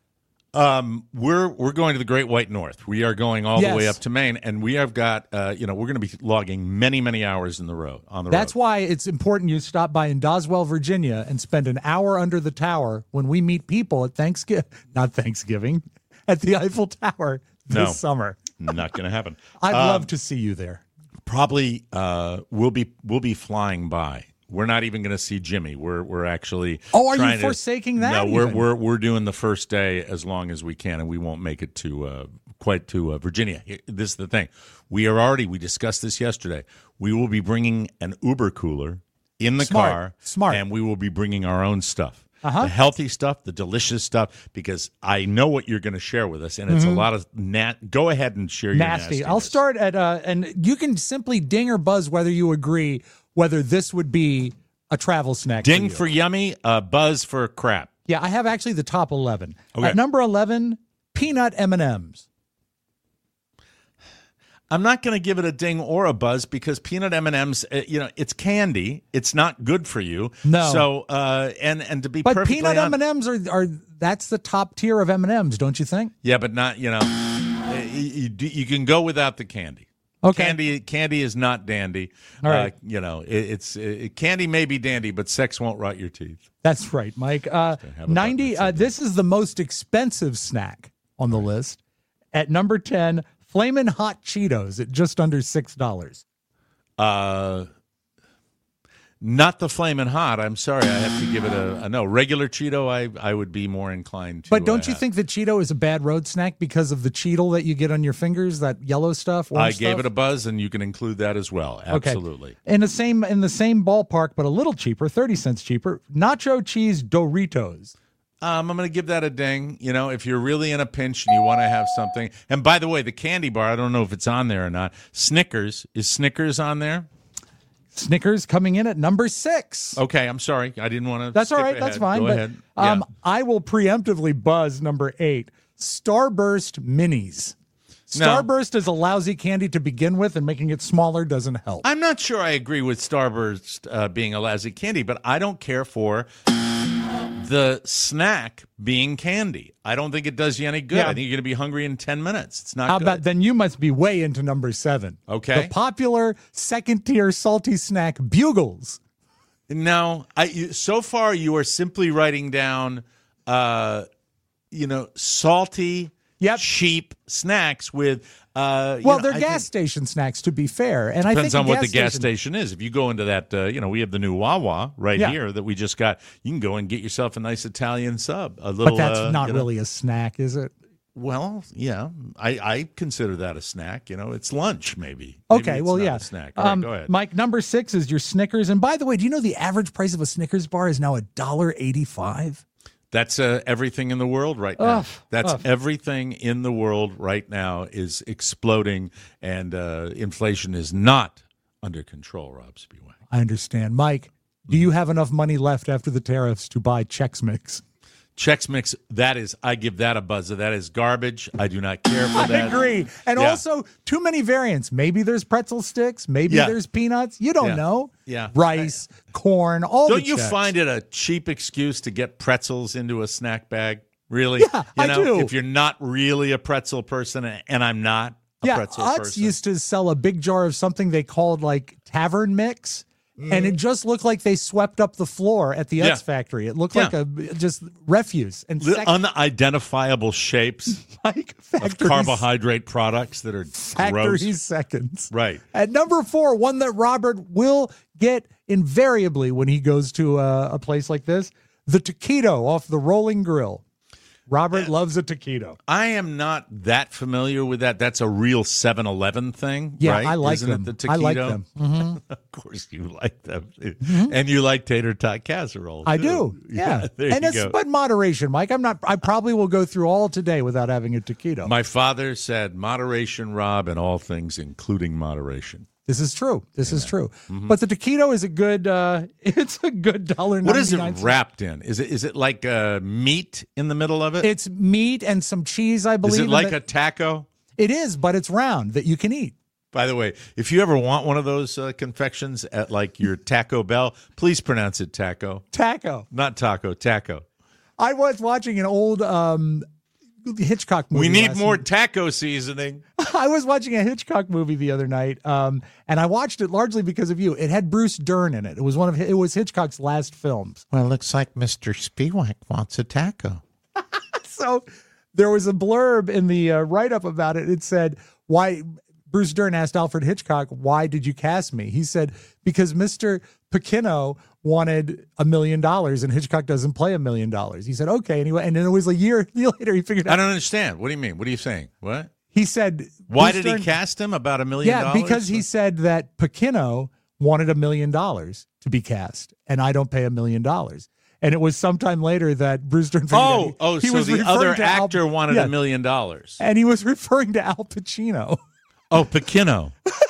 Um, we're we're going to the Great White North. We are going all Yes. the way up to Maine, and we have got uh, you know we're going to be logging many many hours in the road on the That's road. why it's important you stop by in Doswell, Virginia, and spend an hour under the tower when we meet people at Thanksgiving, not Thanksgiving, at the Eiffel Tower this No. summer. Not going to happen. I'd Um, love to see you there. Probably uh, we'll be we'll be flying by. We're not even going to see Jimmy. We're we're actually. Oh, are you trying to- forsaking that No, we're even? we're we're doing the first day as long as we can, and we won't make it to uh, quite to uh, Virginia. Here- This is the thing. We are already. We discussed this yesterday. We will be bringing an Uber cooler in the Smart. car. Smart. And we will be bringing our own stuff. Uh-huh. The healthy stuff, the delicious stuff, because I know what you're going to share with us, and it's Mhm. a lot of nat. Go ahead and share your Nasty. nastiness. I'll start at, uh, and you can simply ding or buzz whether you agree whether this would be a travel snack. Ding for, for yummy, uh, buzz for crap. you. Yeah, I have actually the top eleven. Okay. At number eleven, peanut M and M's. I'm not going to give it a ding or a buzz because peanut M and M's, uh, you know, it's candy. It's not good for you. No. So, uh, and and to be but perfectly peanut honest, M and M's are are that's the top tier of M and M's, don't you think? yeah, but not you know, you, you, you can go without the candy. Okay. Candy, candy is not dandy. All right. Uh, you know, it, it's it, candy may be dandy, but sex won't rot your teeth. That's right, Mike. Uh, ninety. Uh, this is the most expensive snack on the list. At number ten, Flamin' Hot Cheetos at just under six dollars. Uh, not the Flamin' Hot. I'm sorry, I have to give it a, a no. Regular Cheeto, I I would be more inclined to. But don't uh, you think that Cheeto is a bad road snack because of the Cheetle that you get on your fingers, that yellow stuff? I stuff? gave it a buzz, and you can include that as well. Absolutely. Okay. In the same in the same ballpark, but a little cheaper, thirty cents cheaper. Nacho cheese Doritos. Um, I'm going to give that a ding. You know, if you're really in a pinch and you want to have something. And by the way, the candy bar, I don't know if it's on there or not. Snickers. Is Snickers on there? Snickers coming in at number six. Okay, I'm sorry. I didn't want to. That's all right. ahead. That's fine. Go but, ahead. Um, Yeah. I will preemptively buzz number eight. Starburst Minis. No. Starburst is a lousy candy to begin with, and making it smaller doesn't help. I'm not sure I agree with Starburst uh, being a lousy candy, but I don't care for the snack being candy. I don't think it does you any good. Yeah. I think you're going to be hungry in ten minutes. It's not How good. about then? You must be way into number seven. Okay. The popular second-tier salty snack Bugles. No, I. You, so far, you are simply writing down, uh, you know, salty, yep. cheap snacks with. Uh, you Well, know, they're I gas think- station snacks, to be fair. And Depends I think on a what gas the gas station, station is. If you go into that, uh, you know, we have the new Wawa right Yeah. here that we just got. You can go and get yourself a nice Italian sub. A little, but that's uh, not you know- really a snack, is it? Well, yeah, I, I consider that a snack. You know, it's lunch maybe. Maybe Okay, it's well, not yeah. a snack. All right, Um, go ahead. Mike, number six is your Snickers. And by the way, do you know the average price of a Snickers bar is now one dollar eighty-five? That's uh, everything in the world right now. Ugh, That's ugh. everything in the world right now is exploding, and uh, inflation is not under control, Rob Spiewak. I understand. Mike, do you have enough money left after the tariffs to buy Chex Mix? Chex Mix, that is, I give that a buzz. That is garbage. I do not care for I that. agree. And Yeah. also, too many variants. Maybe there's pretzel sticks. Maybe Yeah. there's peanuts. You don't Yeah. know. Yeah. Rice, corn, all Don't the you Chex. find it a cheap excuse to get pretzels into a snack bag? Really? Yeah, you I know, do. If you're not really a pretzel person, and I'm not a Yeah, pretzel Utz person. used to sell a big jar of something they called like Tavern Mix. And it just looked like they swept up the floor at the Utz Mm. Yeah. factory. It looked Yeah. like a just refuse. And The sec- unidentifiable shapes like of factories- carbohydrate products that are factory gross. seconds. Right. At number four, one that Robert will get invariably when he goes to a, a place like this, the taquito off the Rolling Grill. Robert loves a taquito. I am not that familiar with that. That's a real seven eleven thing, Yeah, right? I like Isn't them. it the taquito? I like them. Mhm. Of course you like them. And you like tater tot casserole, I too. do. Yeah. there and you it's go. but moderation, Mike. I'm not I probably will go through all today without having a taquito. My father said moderation, Rob, and all things, including moderation. This is true. This is true. Mhm. But the taquito is a good uh it's a good dollar. What is it wrapped in? Is it is it like uh, meat in the middle of it? It's meat and some cheese, I believe. Is it and like the- a taco? It is, but it's round that you can eat. By the way, if you ever want one of those uh, confections at like your Taco Bell, please pronounce it taco. Taco. Not taco, taco. I was watching an old um Hitchcock movie. We need last more night. taco seasoning. I was watching a Hitchcock movie the other night, um, and I watched it largely because of you. It had Bruce Dern in it. It was one of it was Hitchcock's last films. Well, it looks like Mister Spiewak wants a taco. So there was a blurb in the uh, write-up about it. It said, why Bruce Dern asked Alfred Hitchcock, why did you cast me? He said, because Mister Pacino wanted a million dollars and Hitchcock doesn't play a million dollars. He said, okay. And, he went, and then it was a year later he figured out. I don't understand. What do you mean? What are you saying? What? He said, Why Bruce did Dern- he cast him about a million Yeah, dollars? because he said that Pacino wanted a million dollars to be cast, and I don't pay a million dollars. And it was sometime later that Bruce Dern figured out Oh, he- oh, he so was the referring other to Al- actor wanted Yeah. a million dollars. And he was referring to Al Pacino. Oh, Pacino.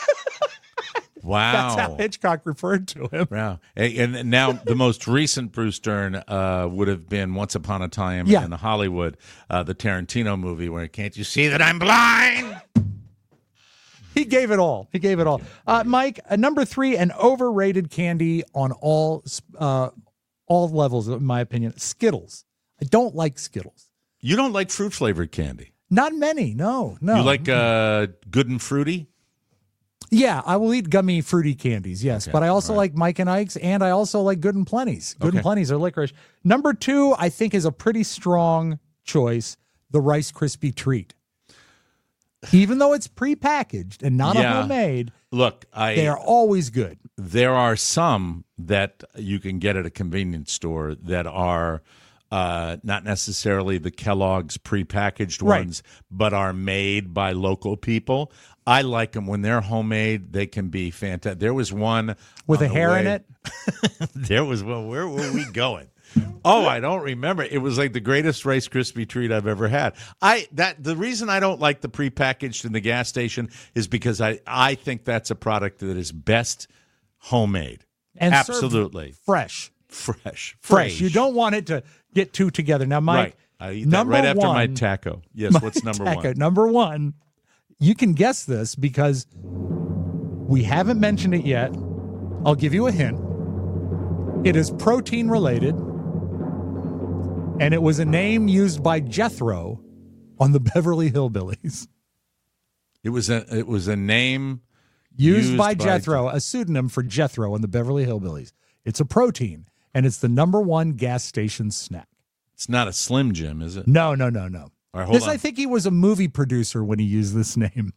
Wow. That's how Hitchcock referred to him. Wow. And and now the most recent Bruce Dern uh, would have been Once Upon a Time Yeah. in Hollywood, uh, the Tarantino movie where, can't you see that I'm blind? He gave it all. He gave it all. Uh, Mike, uh, number three, an overrated candy on all uh, all levels, in my opinion, Skittles. I don't like Skittles. You don't like fruit-flavored candy? Not many, no, no. You like uh, good and fruity? Yeah, I will eat gummy, fruity candies, yes. Okay, but I also right. like Mike and Ike's, and I also like Good and Plenty's. Good Okay. and Plenty's are licorice. Number two, I think, is a pretty strong choice, the Rice Krispie Treat. Even though it's prepackaged and not Yeah. a homemade, Look, I they are always good. There are some that you can get at a convenience store that are uh, not necessarily the Kellogg's prepackaged Right. ones, but are made by local people. I like them when they're homemade. They can be fantastic. There was one With on a the hair in way- it? There was one. Where were we going? Oh, I don't remember. It was like the greatest Rice Krispie treat I've ever had. I that the reason I don't like the prepackaged in the gas station is because I, I think that's a product that is best homemade. And served Absolutely. fresh. Fresh. Fresh. You don't want it to get two together. Now, Mike, Right. I eat that number right after one, my taco. Yes, my what's number taco. one? Number one, you can guess this because we haven't mentioned it yet. I'll give you a hint. It is protein related, and it was a name used by Jethro on the Beverly Hillbillies. It was a it was a name Used, used by by- Jethro, a pseudonym for Jethro on the Beverly Hillbillies. It's a protein, and it's the number one gas station snack. It's not a Slim Jim, is it? No, no, no, no. All right, hold this, on. I think he was a movie producer when he used this name.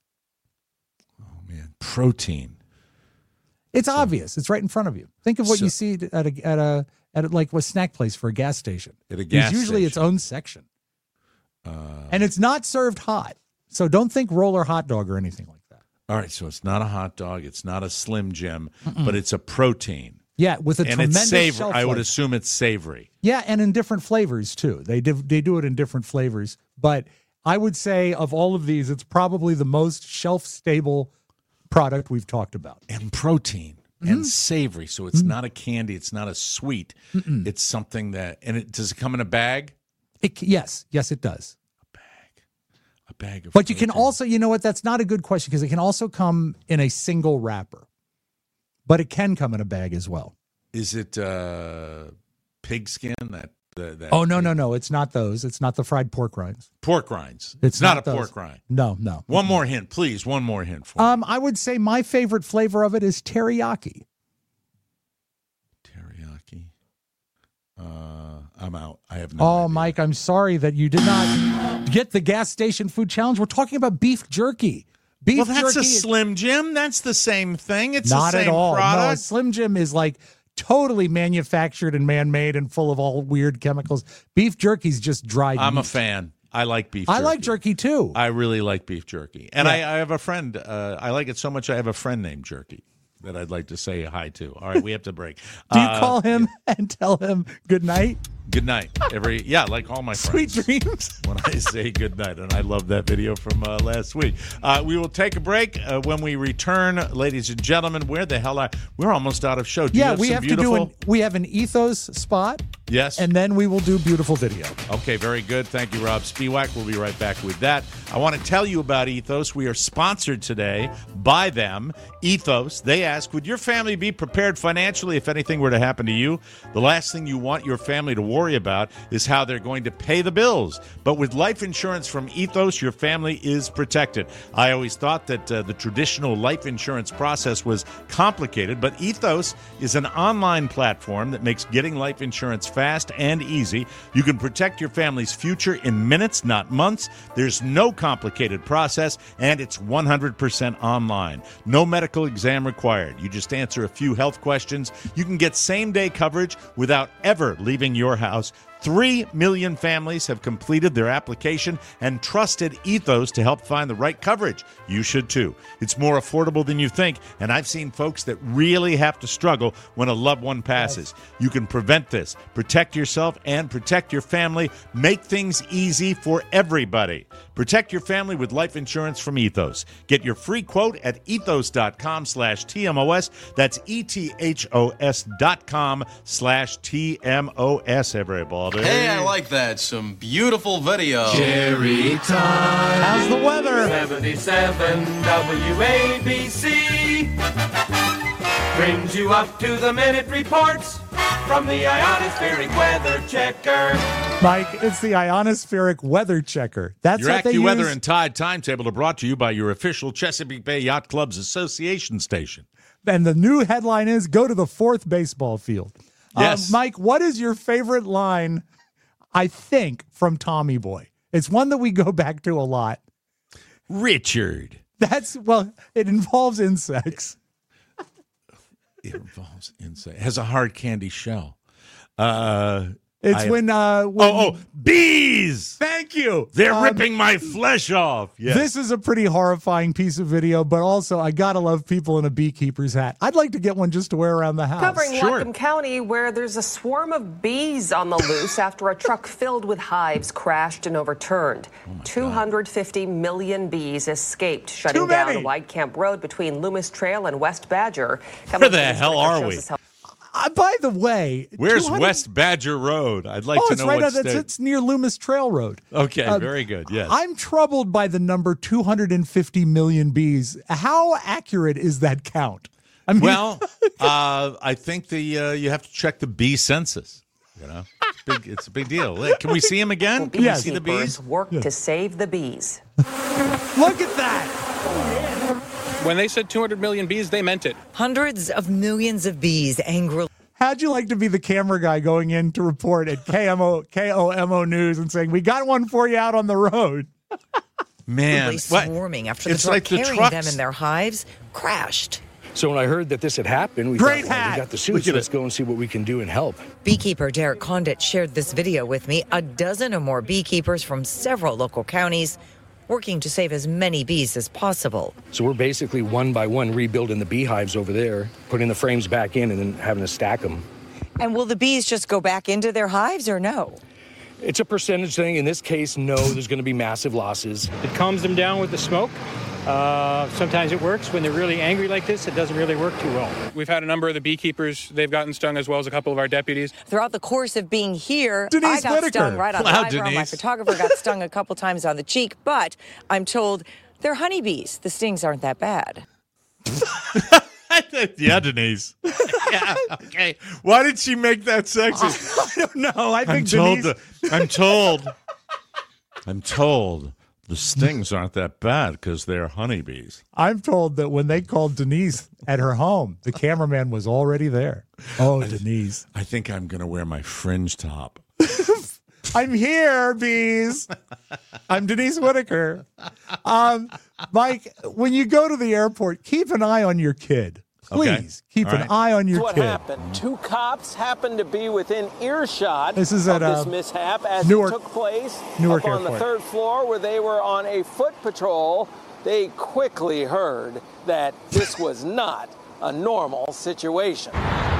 Protein. It's obvious. It's right in front of you. Think of what So- you see at a at a at a, like a snack place for a gas station. At a It's gas usually its station. own section, Uh, and it's not served hot. So don't think roller hot dog or anything like that. all right, so it's not a hot dog. It's not a Slim Jim, Mm-mm. but it's a protein. Yeah, with a and tremendous it's savory. shelf I would life. assume it's savory. Yeah, and in different flavors too. They do, they do it in different flavors. But I would say of all of these, it's probably the most shelf stable product we've talked about. And protein Mm-hmm. and savory. So it's not a candy. It's not a sweet. Mm-mm. It's something that, and it does it come in a bag? It, yes, yes, it does. A bag of But you can also, you know what? That's not a good question because it can also come in a single wrapper. But it can come in a bag as well. Is it uh, pig skin? That, the, that Oh, no, no, no. It's not those. It's not the fried pork rinds. pork rinds. It's not, not a those. pork rind. No, no. One more hint, please. One more hint for Um, I would say my favorite flavor of it is teriyaki. teriyaki. Uh, I'm out. I have no. Oh, Mike, I'm sorry that you did not get the gas station food challenge. We're talking about beef jerky. Beef Well, that's jerky a Slim Jim. That's the same thing. It's not the same at all. No, product. Slim Jim is like totally manufactured and man-made and full of all weird chemicals. Beef jerky's just dried I'm a meat. fan. I like beef. I jerky. like jerky too. I really like beef jerky, and Yeah. I, I have a friend. Uh, I like it so much. I have a friend named Jerky that I'd like to say hi to. All right, we have to break. Do you Uh, call him and tell him good night? Good night, every yeah, like all my friends. Sweet dreams. When I say good night, and I love that video from uh, last week. Uh, we will take a break. Uh, when we return, ladies and gentlemen, where the hell are we're almost out of show? Do you Yeah, have we some have beautiful, to do an we have an ethos spot. Yes. And then we will do beautiful video. Okay, very good. Thank you, Rob Spiewak. We'll be right back with that. I want to tell you about Ethos. We are sponsored today by them. Ethos, they ask, would your family be prepared financially if anything were to happen to you? The last thing you want your family to worry about is how they're going to pay the bills. But with life insurance from Ethos, your family is protected. I always thought that uh, the traditional life insurance process was complicated, but Ethos is an online platform that makes getting life insurance fast and easy. You can protect your family's future in minutes, not months. There's no complicated process, and it's one hundred percent online. No medical exam required. You just answer a few health questions. You can get same-day coverage without ever leaving your house. Three million families have completed their application and trusted Ethos to help find the right coverage. You should too. It's more affordable than you think, and I've seen folks that really have to struggle when a loved one passes. You can prevent this, protect yourself, and protect your family. Make things easy for everybody. Protect your family with life insurance from Ethos. Get your free quote at ethos.com slash TMOS. That's E-T-H-O-S dot com slash T-M-O-S, everybody. Hey, I like that. Some beautiful video. Cherry time. How's the weather? seventy-seven W A B C brings you up to the minute reports from the Ionospheric Weather Checker. Mike, it's the Ionospheric Weather Checker. That's Your what they AccuWeather use. and Tide timetable are brought to you by your official Chesapeake Bay Yacht Club's Association station. And the new headline is, go to the fourth baseball field. Yes. Uh, Mike, what is your favorite line, I think, from Tommy Boy? It's one that we go back to a lot. Richard. That's, well, it involves insects. It involves insects. It has a hard candy shell. Uh, It's I, when, uh, when... Oh, oh, bees! Thank you! They're Um, ripping my flesh off. Yes. This is a pretty horrifying piece of video, but also I gotta love people in a beekeeper's hat. I'd like to get one just to wear around the house. Covering Whatcom County, where there's a swarm of bees on the loose after a truck filled with hives crashed and overturned. Oh two hundred fifty million bees escaped, shutting Too many. down White Camp Road between Loomis Trail and West Badger. Where the hell are we? Uh, by the way, Where's two hundred West Badger Road? I'd like oh, to it's know right what on, it's, state. it's near Loomis Trail Road. Okay, Uh, very good. Yes. I'm troubled by the number two hundred fifty million bees. How accurate is that count? I mean, well, uh, I think the uh, you have to check the bee census. You know, it's, big, it's a big deal. Like, can we see them again? Well, Can Yes. we see the bees? Work to save the bees. look at that. When they said two hundred million bees, they meant it. Hundreds of millions of bees angrily. How'd you like to be the camera guy going in to report at K M O K O M O News and saying, we got one for you out on the road? Man, what? Swarming after the It's truck like the carrying trucks- them in their hives crashed. So when I heard that this had happened, we Great thought, well, hat. we got the Look suits. at Let's it. go and see what we can do and help. Beekeeper Derek Condit shared this video with me. A dozen or more beekeepers from several local counties working to save as many bees as possible. So we're basically one by one rebuilding the beehives over there, putting the frames back in, and then having to stack them. And will the bees just go back into their hives or no? It's a percentage thing. In this case, no, there's going to be massive losses. It calms them down with the smoke. Uh, sometimes it works. When they're really angry like this, it doesn't really work too well. We've had a number of the beekeepers. They've gotten stung, as well as a couple of our deputies. Throughout the course of being here, Denise I got Whitaker. stung right on Wow, the eyebrow. My Denise. photographer got stung a couple times on the cheek, but I'm told they're honeybees. The stings aren't that bad. Yeah, Denise. Yeah, okay. Why did she make that sexy? I don't know. I I'm think told. Denise... The, I'm told. I'm told the stings aren't that bad because they're honeybees. I'm told that when they called Denise at her home, the cameraman was already there. Oh, Denise. I think I'm going to wear my fringe top. I'm here, bees. I'm Denise Whitaker. Um, Mike, when you go to the airport, keep an eye on your kid. Please Okay. keep All an right. eye on your what kid. happened. Two cops happened to be within earshot This is of at, this uh, mishap as Newark- it took place Newark up on the Airport. third floor where they were on a foot patrol. They quickly heard that this was not a normal situation.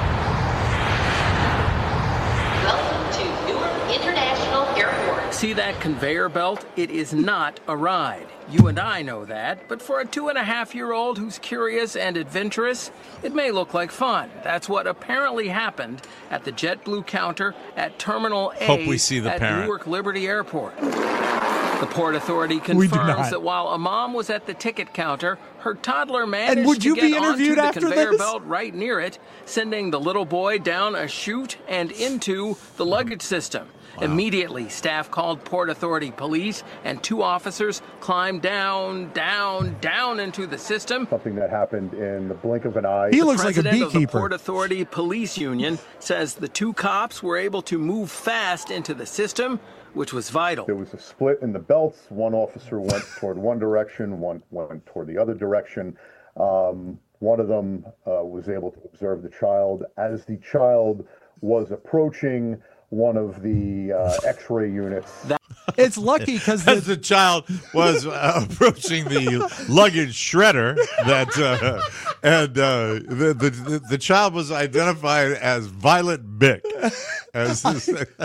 Welcome to Newark International Airport. See that conveyor belt? It is not a ride. You and I know that, but for a two and a half year old who's curious and adventurous, it may look like fun. That's what apparently happened at the JetBlue counter at Terminal A Hope we see the at parent. Newark Liberty Airport. The Port Authority We do confirms not. that while a mom was at the ticket counter, her toddler managed would you to be get onto interviewed the after conveyor this? belt right near it, sending the little boy down a chute and into the luggage system. Immediately, staff called Port Authority police, and two officers climbed down, down, down into the system. Something that happened in the blink of an eye. He The looks like a president of the beekeeper. Port Authority Police Union says the two cops were able to move fast into the system, which was vital. There was a split in the belts. One officer went toward one direction, one went toward the other direction. Um, one of them uh, was able to observe the child as the child was approaching one of the uh, X-ray units. It's lucky because As the child was uh, approaching the luggage shredder, that uh, and uh, the, the the child was identified as Violet Bick. As this,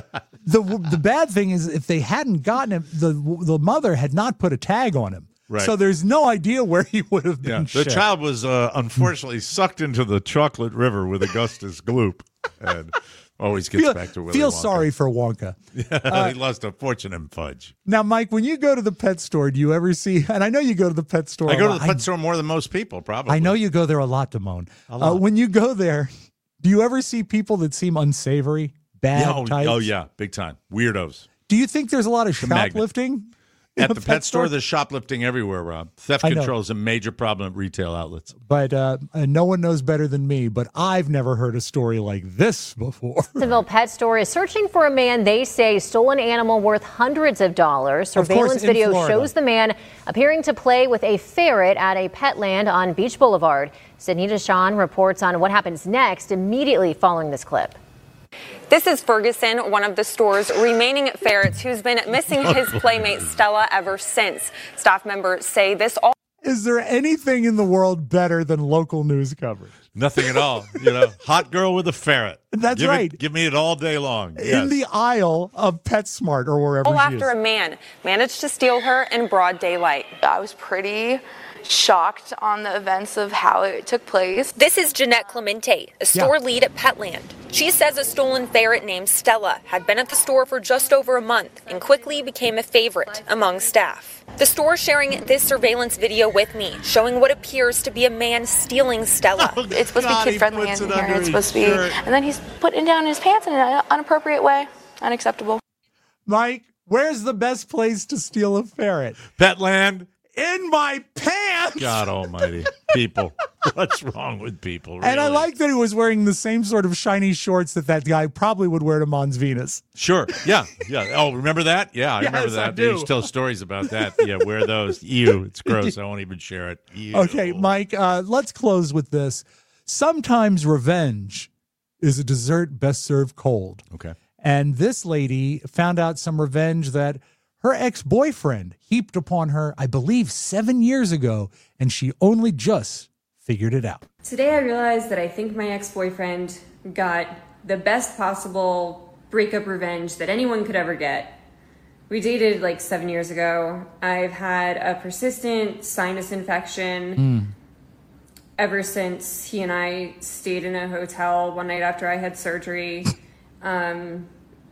the the bad thing is if they hadn't gotten him, the the mother had not put a tag on him. Right. So there's no idea where he would have been Yeah, the shipped. child was uh, unfortunately sucked into the chocolate river with Augustus Gloop, and always gets feel, back to Willy feel Wonka. sorry for Wonka. Yeah, Uh, he lost a fortune in fudge. Now, Mike, when you go to the pet store, do you ever see? And I know you go to the pet store. I a go to lot. the pet store more than most people, probably. I know you go there a lot, Damone. A lot. Uh, when you go there, do you ever see people that seem unsavory, bad Yeah, oh, types? oh, yeah, big time. Weirdos. Do you think there's a lot of The magnet. shoplifting At in the pet store, there's shoplifting everywhere, Rob. Theft I know. control is a major problem at retail outlets. But uh, uh, no one knows better than me. But I've never heard a story like this before. Jacksonville Pet Store is searching for a man they say stole an animal worth hundreds of dollars. Of course, Surveillance in video Florida. shows the man appearing to play with a ferret at a Petland on Beach Boulevard. Sydney Deshawn reports on what happens next immediately following this clip. This is Ferguson, one of the store's remaining ferrets who's been missing his playmate Stella ever since. Staff members say this all. Is there anything in the world better than local news coverage? Nothing at all. You know, hot girl with a ferret. That's give right. It, give me it all day long. In Yes. the aisle of PetSmart or wherever All she after is. a man managed to steal her in broad daylight. I was pretty shocked on the events of how it took place. This is Jeanette Clemente, a store lead at Petland. She says a stolen ferret named Stella had been at the store for just over a month and quickly became a favorite among staff. The store sharing this surveillance video with me, showing what appears to be a man stealing Stella. It's supposed to be kid friendly in here. It's supposed to be, and then he's putting down his pants in an inappropriate way. Unacceptable. Mike, where's the best place to steal a ferret? Petland. In my pants. God almighty. People. What's wrong with people? Really? And I like that he was wearing the same sort of shiny shorts that that guy probably would wear to Mons Venus. Sure. Yeah. Yeah. Oh, remember that? Yeah, I Yes, remember I that. do. They used to tell stories about that. Yeah, wear those. Ew. It's gross. I won't even share it. Ew. Okay, Mike, uh, let's close with this. Sometimes revenge is a dessert best served cold. Okay. And this lady found out some revenge that her ex-boyfriend heaped upon her, I believe, seven years ago, and she only just figured it out. Today I realized that I think my ex-boyfriend got the best possible breakup revenge that anyone could ever get. We dated like seven years ago. I've had a persistent sinus infection Mm. ever since he and I stayed in a hotel one night after I had surgery. Um,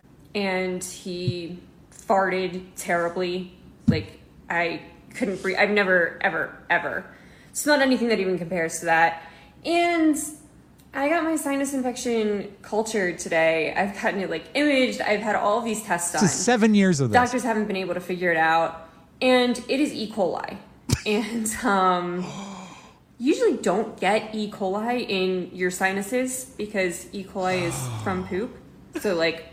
and he farted terribly. Like, I couldn't breathe. I've never, ever, ever smelled anything that even compares to that. And I got my sinus infection cultured today. I've gotten it like imaged. I've had all of these tests done. So seven years of this. Doctors haven't been able to figure it out. And it is E. coli. And um, usually don't get E. coli in your sinuses because E. coli is from poop. So like,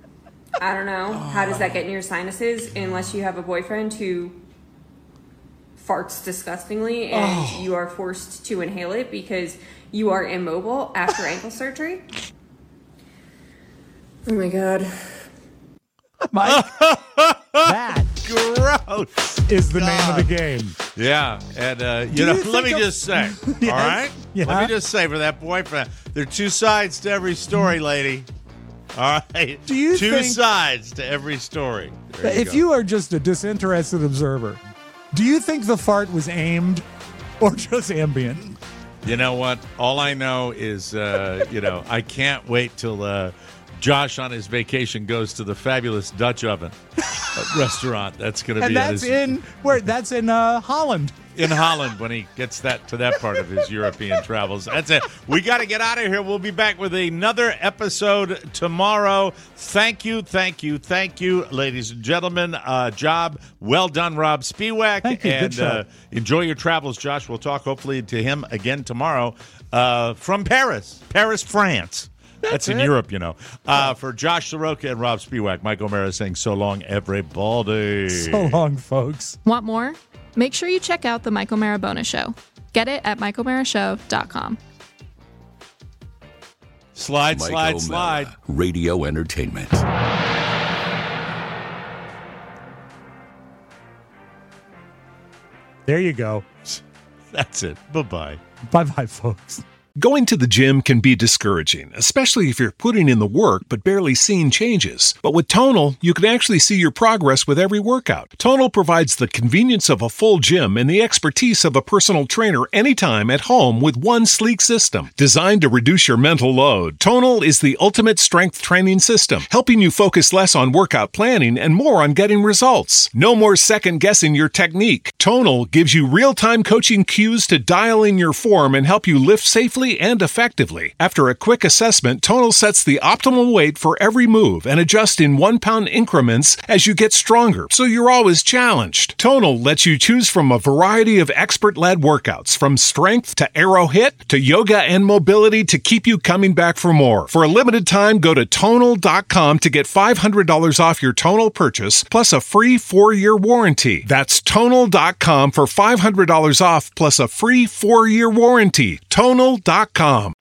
I don't know. How does that get in your sinuses unless you have a boyfriend who farts disgustingly and Oh. you are forced to inhale it because you are immobile after ankle surgery? Oh my God. Mike, that gross is the name of the game. Yeah, and uh, you Do know, you let me think of- just say, Yes. all right? Yeah. Let me just say for that boyfriend, there are two sides to every story, lady. All right? Do you two think- sides to every story. There if go. you are just a disinterested observer, do you think the fart was aimed or just ambient? You know what? All I know is, uh, you know, I can't wait till uh, Josh on his vacation goes to the fabulous Dutch Oven restaurant. That's going to And be at that's his, in where? That's in uh, Holland. in Holland when he gets that to that part of his European travels. That's it. We got to get out of here. We'll be back with another episode tomorrow. Thank you, thank you, thank you, ladies and gentlemen. Uh, job well done, Rob Spiewak. Thank you. Good And show. uh, enjoy your travels, Josh. We'll talk hopefully to him again tomorrow uh, from Paris, Paris, France. That's, in it. Europe, you know. Uh, for Josh Soroka and Rob Spiewak, Mike O'Mara saying so long, everybody. So long, folks. Want more? Make sure you check out the Michael Marabona Show. Get it at michael mara show dot com. Slide, Mike slide, O'Mara, slide. Radio entertainment. There you go. That's it. Bye-bye. Bye-bye, folks. Going to the gym can be discouraging, especially if you're putting in the work but barely seeing changes. But with Tonal, you can actually see your progress with every workout. Tonal provides the convenience of a full gym and the expertise of a personal trainer anytime at home with one sleek system. Designed to reduce your mental load, Tonal is the ultimate strength training system, helping you focus less on workout planning and more on getting results. No more second-guessing your technique. Tonal gives you real-time coaching cues to dial in your form and help you lift safely and effectively. After a quick assessment, Tonal sets the optimal weight for every move and adjusts in one-pound increments as you get stronger, so you're always challenged. Tonal lets you choose from a variety of expert-led workouts, from strength to aero hit to yoga and mobility, to keep you coming back for more. For a limited time, go to tonal dot com to get five hundred dollars off your Tonal purchase, plus a free four-year warranty. That's tonal dot com for five hundred dollars off, plus a free four-year warranty. tonal dot com.